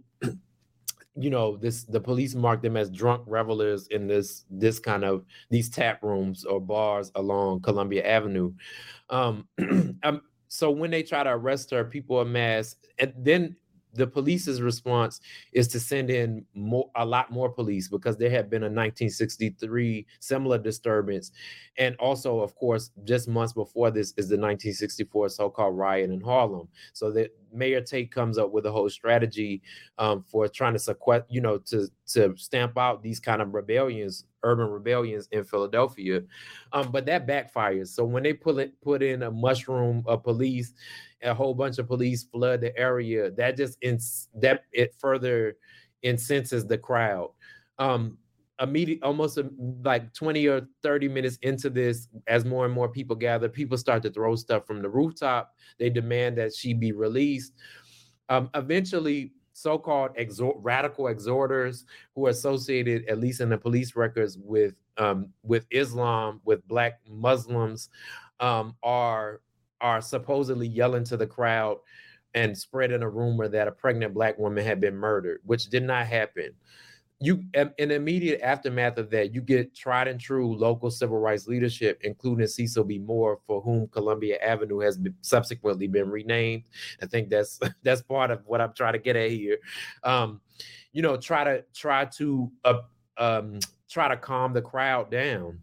you know, this the police mark them as drunk revelers in this this kind of these tap rooms or bars along Columbia Avenue. Um, um, so when they try to arrest her, people amass, and then the police's response is to send in more, a lot more police, because there had been a nineteen sixty-three similar disturbance. And also, of course, just months before this is the nineteen sixty-four so-called riot in Harlem. So that Mayor Tate comes up with a whole strategy um, for trying to sequester, you know, to, to stamp out these kind of rebellions, urban rebellions in Philadelphia. Um, but that backfires. So when they put it, put in a mushroom of police, a whole bunch of police flood the area, that just ins- that it further incenses the crowd. Um, immediate, almost uh, like twenty or thirty minutes into this, as more and more people gather, people start to throw stuff from the rooftop. They demand that she be released. Um, eventually, so-called exor- radical exhorters who are associated, at least in the police records, with um, with Islam, with Black Muslims, um, are are supposedly yelling to the crowd and spreading a rumor that a pregnant Black woman had been murdered, which did not happen. You, in the immediate aftermath of that, you get tried and true local civil rights leadership, including Cecil B. Moore, for whom Columbia Avenue has been, subsequently been renamed. I think that's that's part of what I'm trying to get at here. Um, you know, try to try to uh, um, try to calm the crowd down.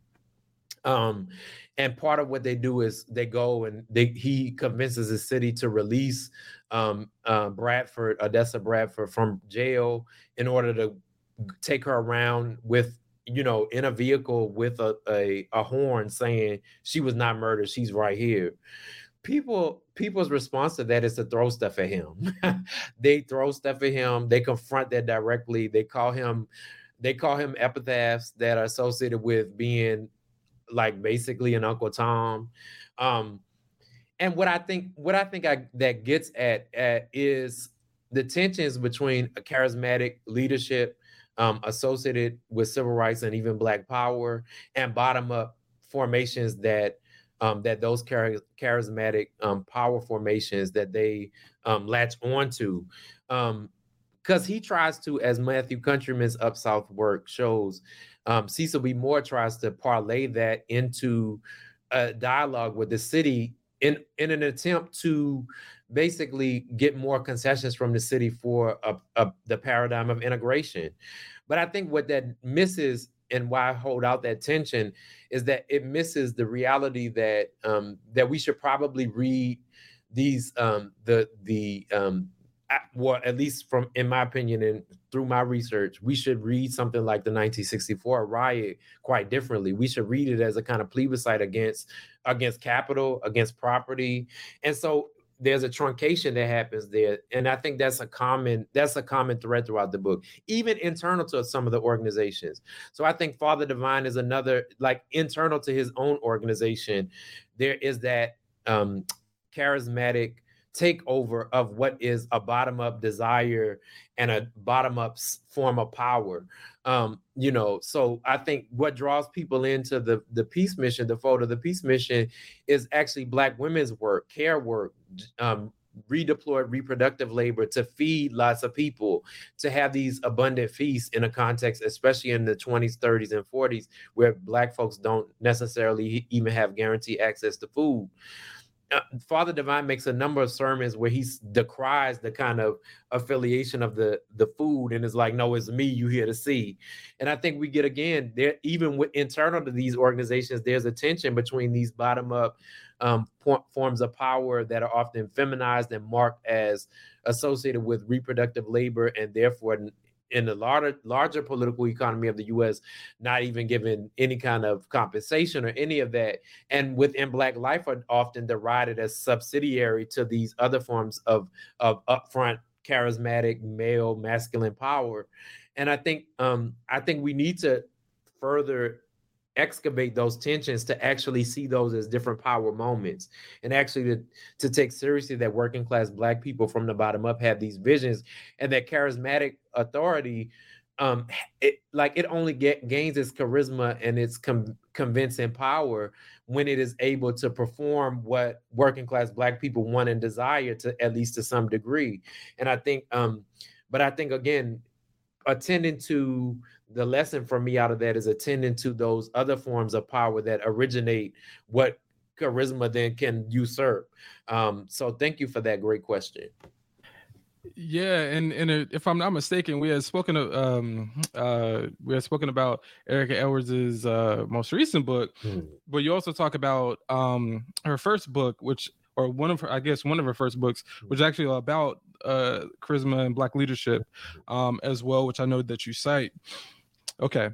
Um, and part of what they do is they go and they, he convinces the city to release um, uh, Bradford, Odessa Bradford, from jail in order to take her around with, you know, in a vehicle with a, a, a horn saying she was not murdered, she's right here. People, people's response to that is to throw stuff at him. They throw stuff at him. They confront that directly. They call him, they call him epithets that are associated with being like basically an Uncle Tom. Um, and what I think, what I think I, that gets at, at is the tensions between a charismatic leadership um, associated with civil rights and even Black power, and bottom up formations that um, that those char- charismatic um, power formations that they um, latch onto. Um, Because he tries to, as Matthew Countryman's Up South work shows, um, Cecil B. Moore tries to parlay that into a dialogue with the city in, in an attempt to basically get more concessions from the city for a, a, the paradigm of integration. But I think what that misses, and why I hold out that tension, is that it misses the reality that um, that we should probably read these um, the the um, well, at least from, in my opinion, and through my research, we should read something like the nineteen sixty-four riot quite differently. We should read it as a kind of plebiscite against against capital, against property. And so there's a truncation that happens there. And I think that's a common, that's a common thread throughout the book, even internal to some of the organizations. So I think Father Divine is another, like internal to his own organization, there is that um, charismatic takeover of what is a bottom-up desire and a bottom-up form of power. Um, you know, so I think what draws people into the, the peace mission, the fold of the peace mission, is actually Black women's work, care work, um, redeployed reproductive labor to feed lots of people, to have these abundant feasts in a context, especially in the twenties, thirties, and forties, where Black folks don't necessarily even have guaranteed access to food. Uh, Father Divine makes a number of sermons where he decries the kind of affiliation of the the food and is like, no, it's me you here to see. And I think we get, again, there, even with internal to these organizations, there's a tension between these bottom up um, forms of power that are often feminized and marked as associated with reproductive labor, and therefore in the larger larger political economy of the U S, not even given any kind of compensation or any of that. And within Black life are often derided as subsidiary to these other forms of, of upfront, charismatic, male, masculine power. And I think um, I think we need to further excavate those tensions to actually see those as different power moments, and actually to, to take seriously that working class Black people from the bottom up have these visions, and that charismatic authority, um, it, like it only get, gains its charisma and its com- convincing power when it is able to perform what working class Black people want and desire, to at least to some degree. And I think, um, but I think again, attending to the lesson for me out of that is attending to those other forms of power that originate what charisma then can usurp. Um, so thank you for that great question.
Yeah, and and if I'm not mistaken, we had spoken of um uh we had spoken about Erica Edwards's uh most recent book, mm. but you also talk about um her first book, which or one of her, I guess one of her first books, which is actually about uh charisma and Black leadership um as well, which I know that you cite. Okay.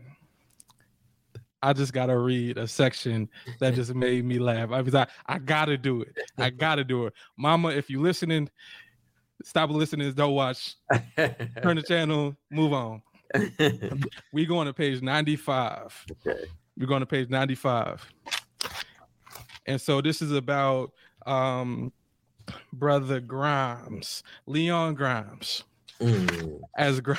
I just gotta read a section that just made me laugh. I was like, I gotta do it. I gotta do it. Mama, if you listening, stop listening, don't watch. Turn the channel, move on. We're going to page ninety-five. Okay. We're going to page ninety-five. And so this is about um, Brother Grimes, Leon Grimes. Mm. As Grimes.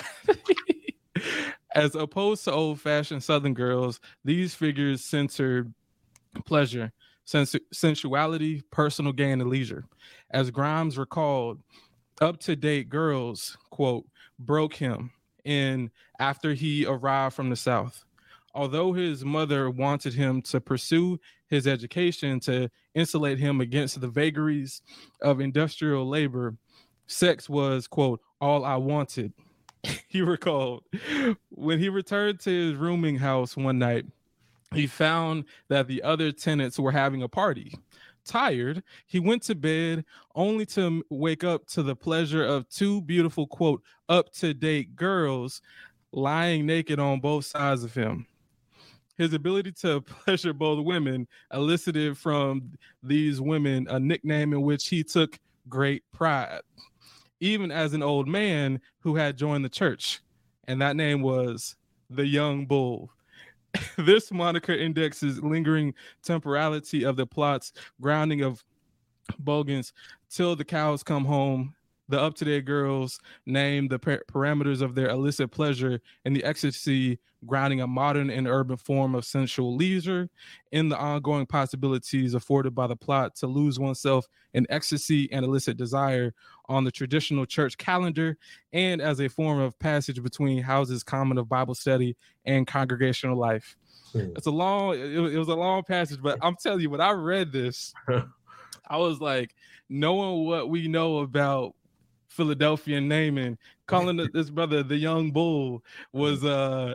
As opposed to old-fashioned Southern girls, these figures censored pleasure, sens- sensuality, personal gain, and leisure. As Grimes recalled, up-to-date girls, quote, broke him in after he arrived from the South. Although his mother wanted him to pursue his education to insulate him against the vagaries of industrial labor, sex was, quote, all I wanted. He recalled, when he returned to his rooming house one night, he found that the other tenants were having a party. Tired, he went to bed only to wake up to the pleasure of two beautiful, quote, up-to-date girls lying naked on both sides of him. His ability to pleasure both women elicited from these women a nickname in which he took great pride, even as an old man who had joined the church, and that name was the Young Bull. This moniker indexes lingering temporality of the plot's grounding of Bogans till the cows come home. The up-to-date girls name the par- parameters of their illicit pleasure and the ecstasy grounding a modern and urban form of sensual leisure in the ongoing possibilities afforded by the plot to lose oneself in ecstasy and illicit desire on the traditional church calendar and as a form of passage between houses common of Bible study and congregational life. Hmm. It's a long, it, it was a long passage, but I'm telling you, when I read this, I was like, knowing what we know about Philadelphia naming, calling this brother the Young Bull was uh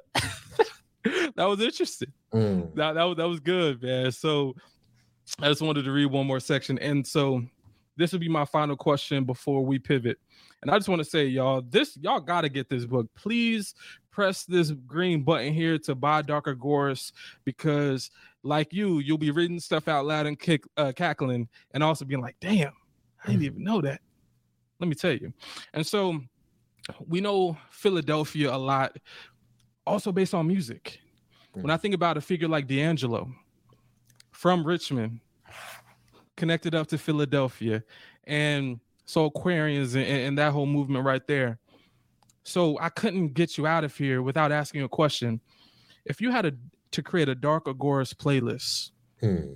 that was interesting. Mm. That, that was that was good, man. So I just wanted to read one more section. And so this will be my final question before we pivot. And I just want to say, y'all, this y'all gotta get this book. Please press this green button here to buy Darker Gorse, because like you, you'll be reading stuff out loud and kick, uh, cackling, and also being like, damn, I didn't even know that. Let me tell you. And so we know Philadelphia a lot, also based on music. Mm. When I think about a figure like D'Angelo from Richmond, connected up to Philadelphia, and Soulquarians and, and that whole movement right there. So I couldn't get you out of here without asking a question. If you had a, to create a Dark Agoras playlist,
Hmm.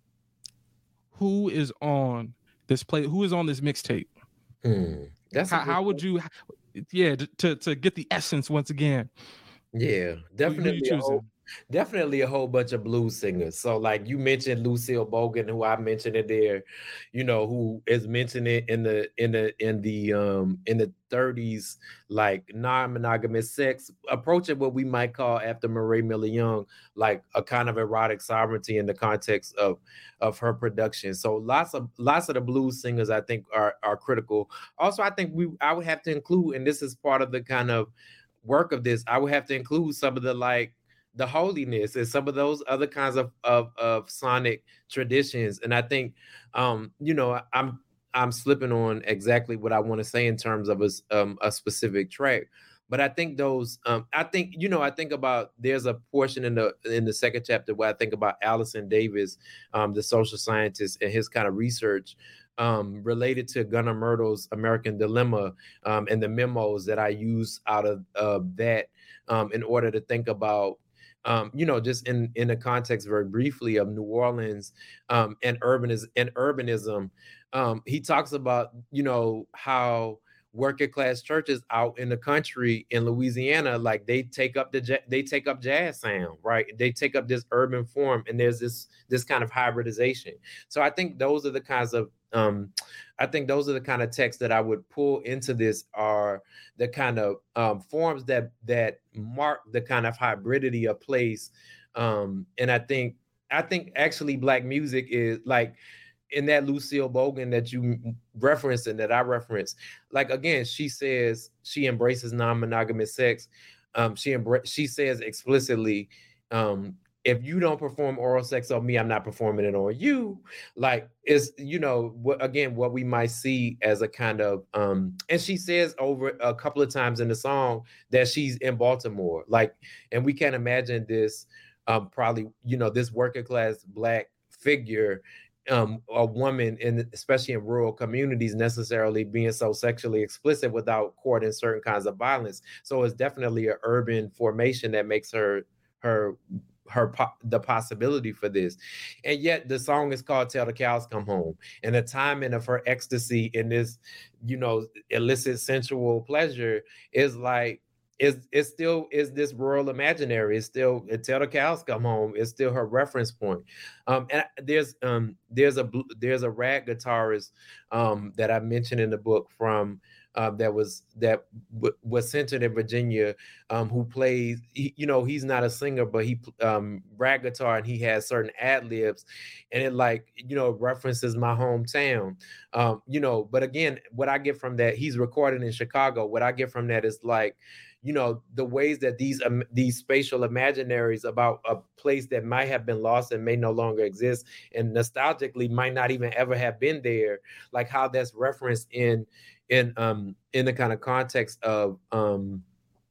who is on this play? Who is on this mixtape?
Hmm. That's
how, how would you, yeah, to to get the essence once again?
Yeah, definitely.
Who, who you
a whole, definitely a whole bunch of blues singers. So, like you mentioned, Lucille Bogan, who I mentioned it there, you know, who is mentioned it in the in the in the um in the thirties, like non-monogamous sex, approaching what we might call after Murray Miller Young, like a kind of erotic sovereignty in the context of of her production. So lots of lots of the blues singers I think are are critical. Also, I think we I would have to include, and this is part of the kind of work of this, I would have to include some of the like the holiness and some of those other kinds of of, of sonic traditions. And I think um you know I'm I'm slipping on exactly what I want to say in terms of a, um, a specific track, but I think those um I think you know I think about there's a portion in the in the second chapter where I think about Allison Davis, um the social scientist, and his kind of research Um, related to Gunnar Myrdal's American Dilemma, um, and the memos that I use out of uh, that um, in order to think about, um, you know, just in in the context very briefly of New Orleans um, and urbanism and urbanism. Um, he talks about, you know, how working class churches out in the country in Louisiana, like they take up the they take up jazz sound, right? They take up this urban form, and there's this this kind of hybridization. So I think those are the kinds of um, I think those are the kind of texts that I would pull into this, are the kind of um, forms that that mark the kind of hybridity of place. Um, and I think I think actually Black music is like, in that Lucille Bogan that you referenced and that I referenced, like, again, she says she embraces non-monogamous sex. Um, she embra- she says explicitly, um, if you don't perform oral sex on me, I'm not performing it on you. Like, it's, you know, what, again, what we might see as a kind of, um, and she says over a couple of times in the song that she's in Baltimore. Like, and we can't imagine this, um, probably, you know, this working class Black figure, um, a woman, in especially in rural communities, necessarily being so sexually explicit without courting certain kinds of violence. So it's definitely an urban formation that makes her her her po- the possibility for this. And yet the song is called Till the Cows Come Home, and the timing of her ecstasy in this, you know, illicit sensual pleasure is like, is it still is this rural imaginary. It's still Till the Cows Come Home. It's still her reference point. Um, and there's um there's a there's a rag guitarist um that I mentioned in the book from uh, that was that w- was centered in Virginia, um, who plays. He, you know, he's not a singer, but he um rag guitar, and he has certain ad libs, and it like, you know, references my hometown. Um, you know, but again, what I get from that, he's recording in Chicago. What I get from that is like, you know, the ways that these um, these spatial imaginaries about a place that might have been lost and may no longer exist, and nostalgically might not even ever have been there, like how that's referenced in in um in the kind of context of um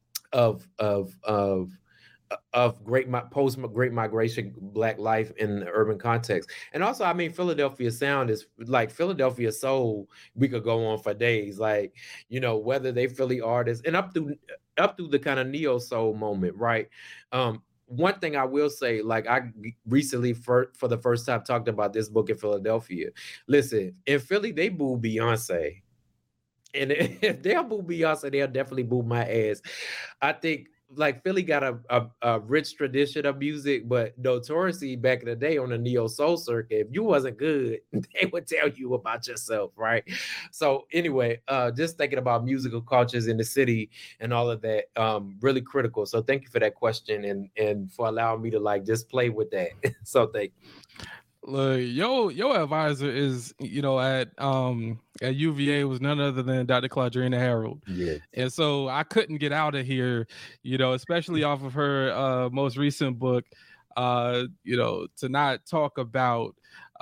of of of of great post great migration Black life in the urban context. And also, I mean, Philadelphia sound is like Philadelphia soul. We could go on for days, like, you know, whether they Philly artists and up through up through the kind of neo soul moment, right? Um, one thing I will say, like, I recently for, for the first time talked about this book in Philadelphia. Listen, in Philly, they boo Beyonce. And if they'll boo Beyonce, they'll definitely boo my ass. I think like Philly got a, a, a rich tradition of music, but notoriously back in the day on the neo soul circuit, if you wasn't good, they would tell you about yourself, right? So anyway, uh, just thinking about musical cultures in the city and all of that, um, really critical. So thank you for that question, and and for allowing me to like just play with that. So thank you.
Look, your your advisor is, you know, at um at U V A was none other than Doctor Claudrena Harold.
Yes.
And so I couldn't get out of here, you know, especially off of her uh most recent book, uh, you know, to not talk about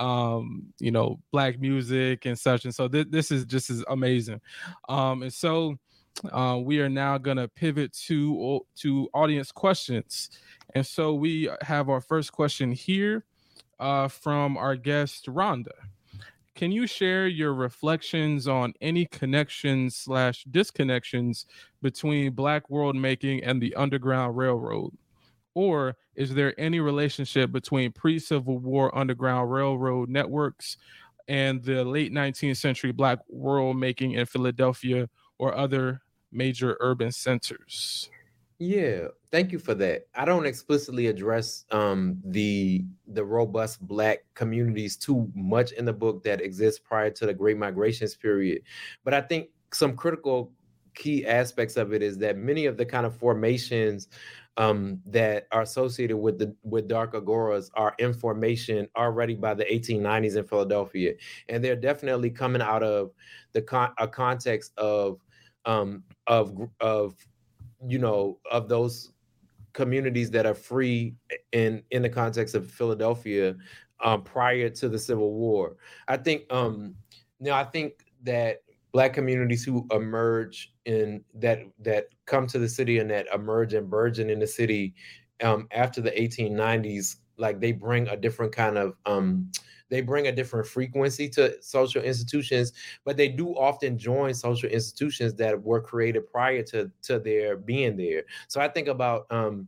um, you know, Black music and such. And so th- this is just as amazing. Um, and so uh, we are now gonna pivot to to audience questions. And so we have our first question here. Uh, from our guest Rhonda. can you share your reflections on any connections slash disconnections between Black world making and the Underground Railroad? Or is there any relationship between pre-Civil War Underground Railroad networks and the late nineteenth century Black world making in Philadelphia or other major urban centers?
Yeah, thank you for that. I don't explicitly address um, the the robust Black communities too much in the book that exists prior to the Great Migrations period, but I think some critical key aspects of it is that many of the kind of formations um, that are associated with the with dark agoras are in formation already by the eighteen nineties in Philadelphia, and they're definitely coming out of the con- a context of um, of of you know, of those communities that are free in in the context of Philadelphia um, prior to the Civil War. I think, um, you know, I think that Black communities who emerge in that that come to the city and that emerge and burgeon in the city um, after the eighteen nineties, like they bring a different kind of um, they bring a different frequency to social institutions, but they do often join social institutions that were created prior to, to their being there. So I think about um,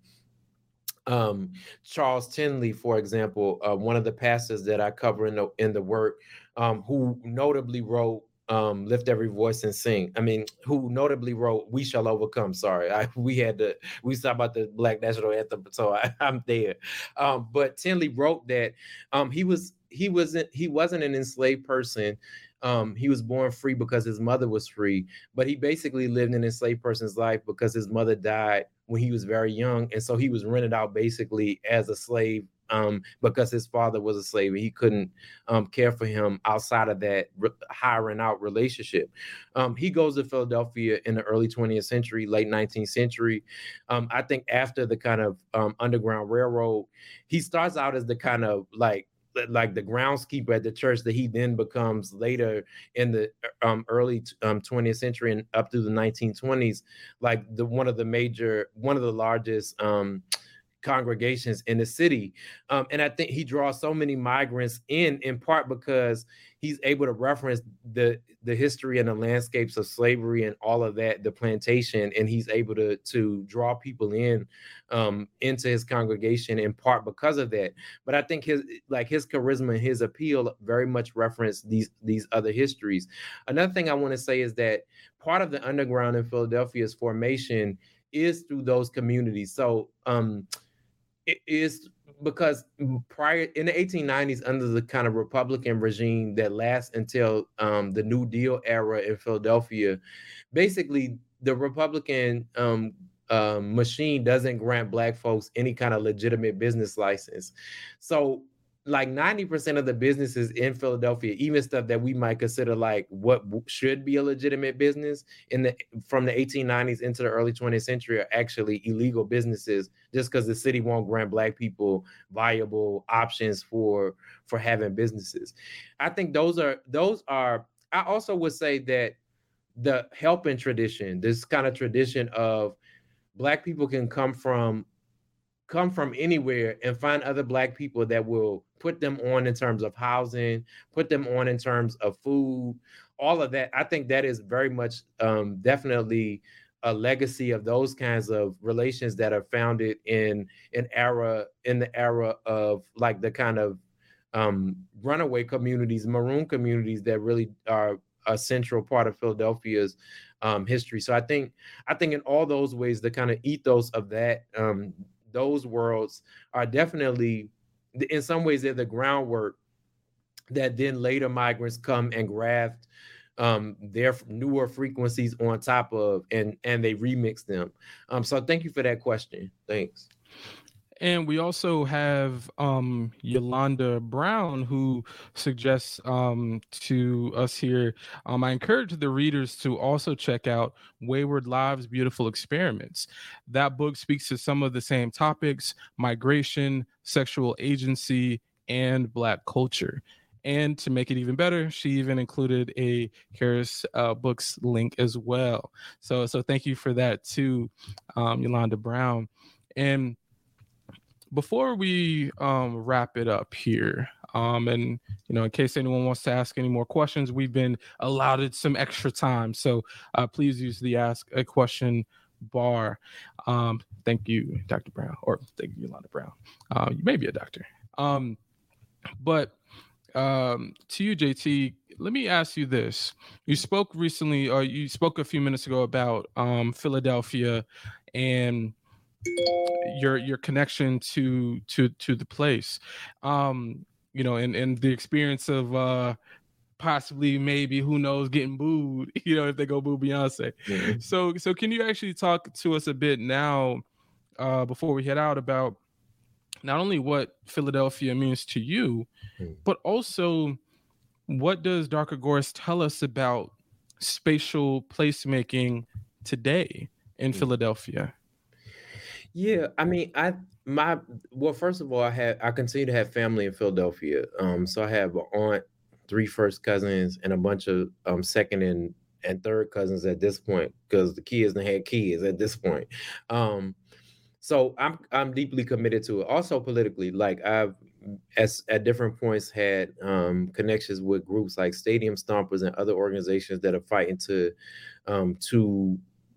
um, Charles Tinley, for example, uh, one of the pastors that I cover in the in the work, um, who notably wrote um, "Lift Every Voice and Sing." I mean, who notably wrote "We Shall Overcome." Sorry, I, we had to we talked about the Black National Anthem, so I, I'm there. Um, but Tinley wrote that um, he was. He wasn't he wasn't an enslaved person. Um, he was born free because his mother was free, but he basically lived an enslaved person's life because his mother died when he was very young. And so he was rented out basically as a slave um, because his father was a slave and he couldn't um, care for him outside of that re- hiring out relationship. Um, he goes to Philadelphia in the early twentieth century, late nineteenth century. Um, I think after the kind of um, Underground Railroad, he starts out as the kind of like, like the groundskeeper at the church that he then becomes later in the um, early um, twentieth century and up through the nineteen twenties, like the one of the major, one of the largest um, congregations in the city. Um, and I think he draws so many migrants in, in part because he's able to reference the the history and the landscapes of slavery and all of that, the plantation, and he's able to to draw people in um, into his congregation in part because of that. But I think his like his charisma and his appeal very much reference these these other histories. Another thing I want to say is that part of the underground in Philadelphia's formation is through those communities. So um, it is because prior in the eighteen nineties, under the kind of Republican regime that lasts until um, the New Deal era in Philadelphia, basically the Republican um, um, machine doesn't grant Black folks any kind of legitimate business license. So like ninety percent of the businesses in Philadelphia, even stuff that we might consider like what should be a legitimate business in the from the eighteen nineties into the early twentieth century, are actually illegal businesses just because the city won't grant Black people viable options for for having businesses. I think those are those are I also would say that the helping tradition, this kind of tradition of Black people can come from come from anywhere and find other Black people that will put them on in terms of housing, put them on in terms of food, all of that. I think that is very much um, definitely a legacy of those kinds of relations that are founded in an era, in the era of like the kind of um, runaway communities, maroon communities that really are a central part of Philadelphia's um, history. So I think, I think in all those ways, the kind of ethos of that, um, those worlds are definitely, in some ways, they're the groundwork that then later migrants come and graft um, their newer frequencies on top of, and and they remix them. Um, so thank you for that question. Thanks.
And we also have um, Yolanda Brown, who suggests um, to us here, um, I encourage the readers to also check out Wayward Lives, Beautiful Experiments. That book speaks to some of the same topics: migration, sexual agency, and Black culture. And to make it even better, she even included a Charis uh, Books link as well. So, so thank you for that too, um, Yolanda Brown. And before we um, wrap it up here, Um, and, you know, in case anyone wants to ask any more questions, we've been allotted some extra time. So uh, please use the ask a question bar. Um, thank you, Doctor Brown, or thank you, Yolanda Brown. Uh, you may be a doctor. Um, but um, to you, J T, let me ask you this. You spoke recently, or you spoke a few minutes ago about um, Philadelphia and your your connection to to to the place, um you know, and and the experience of uh possibly, maybe, who knows, getting booed, you know, if they go boo Beyonce.
Mm-hmm.
so so can you actually talk to us a bit now, uh before we head out, about not only what Philadelphia means to you,
mm-hmm.
but also what does Dark Agorist tell us about spatial placemaking today in mm-hmm. Philadelphia?
Yeah, I mean, I my well, first of all, I have I continue to have family in Philadelphia. Um, so I have an aunt, three first cousins, and a bunch of um second and and third cousins at this point, because the kids done had kids at this point. Um, so I'm I'm deeply committed to it. Also politically, like I've as at different points had um connections with groups like Stadium Stompers and other organizations that are fighting to um to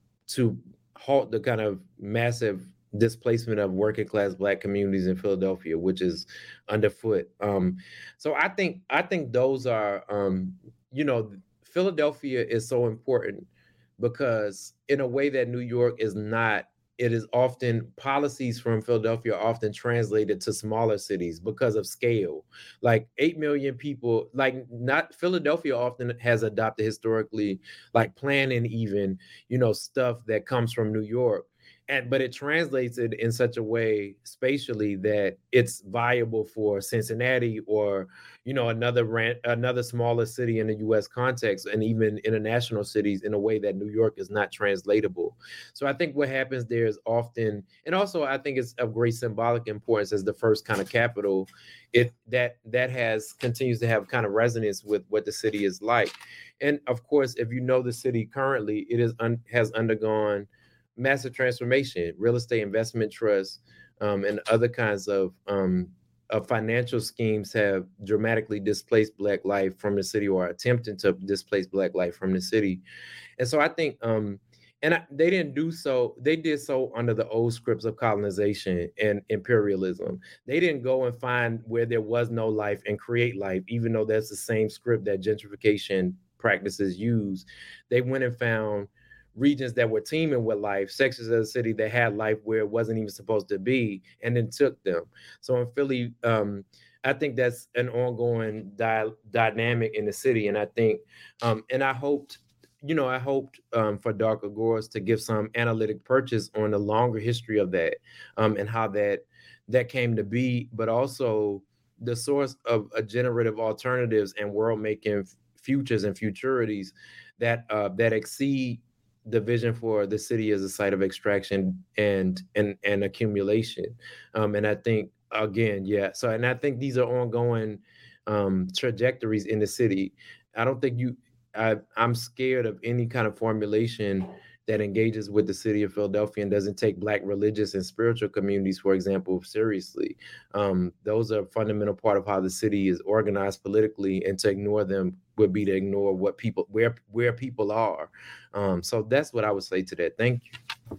to halt the kind of massive displacement of working class Black communities in Philadelphia, which is underfoot. Um, so I think I think those are, um, you know, Philadelphia is so important because in a way that New York is not, it is often, policies from Philadelphia are often translated to smaller cities because of scale. Like eight million people, like not Philadelphia often has adopted historically, like planning even, you know, stuff that comes from New York. And, but it translates it in such a way spatially that it's viable for Cincinnati or, you know, another rant, another smaller city in the U S context, and even international cities in a way that New York is not translatable. So I think what happens there is often, and also I think it's of great symbolic importance as the first kind of capital, it that that has continues to have kind of resonance with what the city is like. And of course, if you know the city currently, it is un, has undergone massive transformation. Real estate investment trusts um, and other kinds of, um, of financial schemes have dramatically displaced Black life from the city, or are attempting to displace Black life from the city. And so I think, um, and I, they didn't do so, they did so under the old scripts of colonization and imperialism. They didn't go and find where there was no life and create life, even though that's the same script that gentrification practices use. They went and found regions that were teeming with life, sections of the city that had life where it wasn't even supposed to be, and then took them. So in Philly, um, I think that's an ongoing di- dynamic in the city. And I think, um, and I hoped, you know, I hoped um, for Dark Agorist to give some analytic purchase on the longer history of that um, and how that that came to be, but also the source of a generative alternatives and world-making futures and futurities that uh, that exceed the vision for the city as a site of extraction and and and accumulation. Um, and I think, again, yeah, so, and I think these are ongoing um, trajectories in the city. I don't think you, I, I'm scared of any kind of formulation that engages with the city of Philadelphia and doesn't take Black religious and spiritual communities, for example, seriously. Um, those are a fundamental part of how the city is organized politically, and to ignore them would be to ignore what people, where where people are. Um, so that's what I would say to that. Thank you.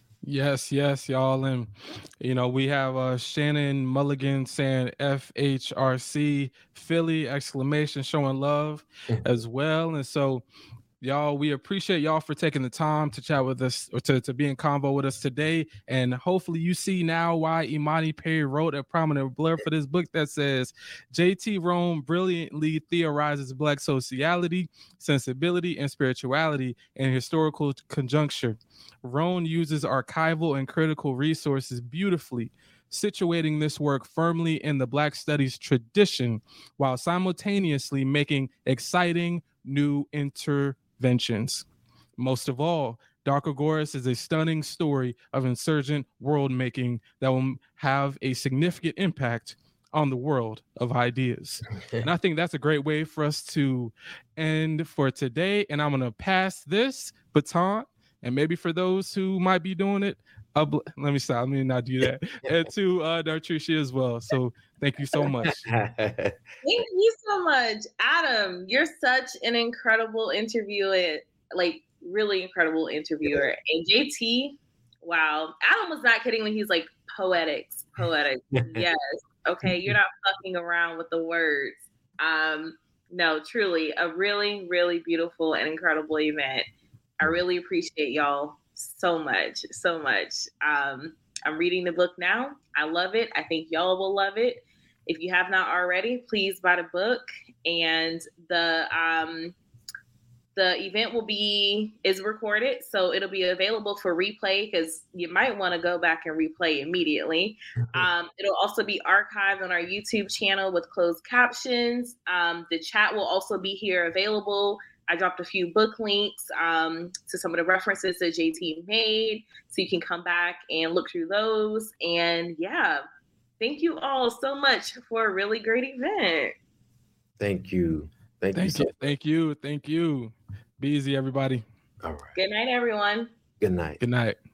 Yes, yes, y'all. And, you know, we have uh, Shannon Mulligan saying F H R C Philly, exclamation, showing love as well. And so, y'all, we appreciate y'all for taking the time to chat with us, or to, to be in convo with us today. And hopefully you see now why Imani Perry wrote a prominent blurb for this book that says, J T Roan brilliantly theorizes Black sociality, sensibility, and spirituality in historical conjuncture. Roan uses archival and critical resources beautifully, situating this work firmly in the Black studies tradition, while simultaneously making exciting new interventions. Most of all, Dark Agorist is a stunning story of insurgent world making that will have a significant impact on the world of ideas. And I think that's a great way for us to end for today. And I'm going to pass this baton, and maybe for those who might be doing it Uh, let me stop. Let me not do that. And to uh, Dartricia as well. So thank you so much.
Thank you so much, Adam. You're such an incredible interviewer, like really incredible interviewer. And J T, wow, Adam was not kidding when he's like poetics, poetics. Yes, okay, you're not fucking around with the words. Um, no, truly, a really, really beautiful and incredible event. I really appreciate y'all so much, so much. Um, I'm reading the book now. I love it. I think y'all will love it. If you have not already, please buy the book. And the um, the event will be is recorded, so it'll be available for replay because you might want to go back and replay immediately. Um, it'll also be archived on our YouTube channel with closed captions. Um, the chat will also be here available. I dropped a few book links um, to some of the references that J T made, so you can come back and look through those. And yeah, thank you all so much for a really great event.
Thank you. Thank,
Thank
you. So
you. Thank you. Thank you. Be easy, everybody.
All right.
Good night, everyone.
Good night.
Good night.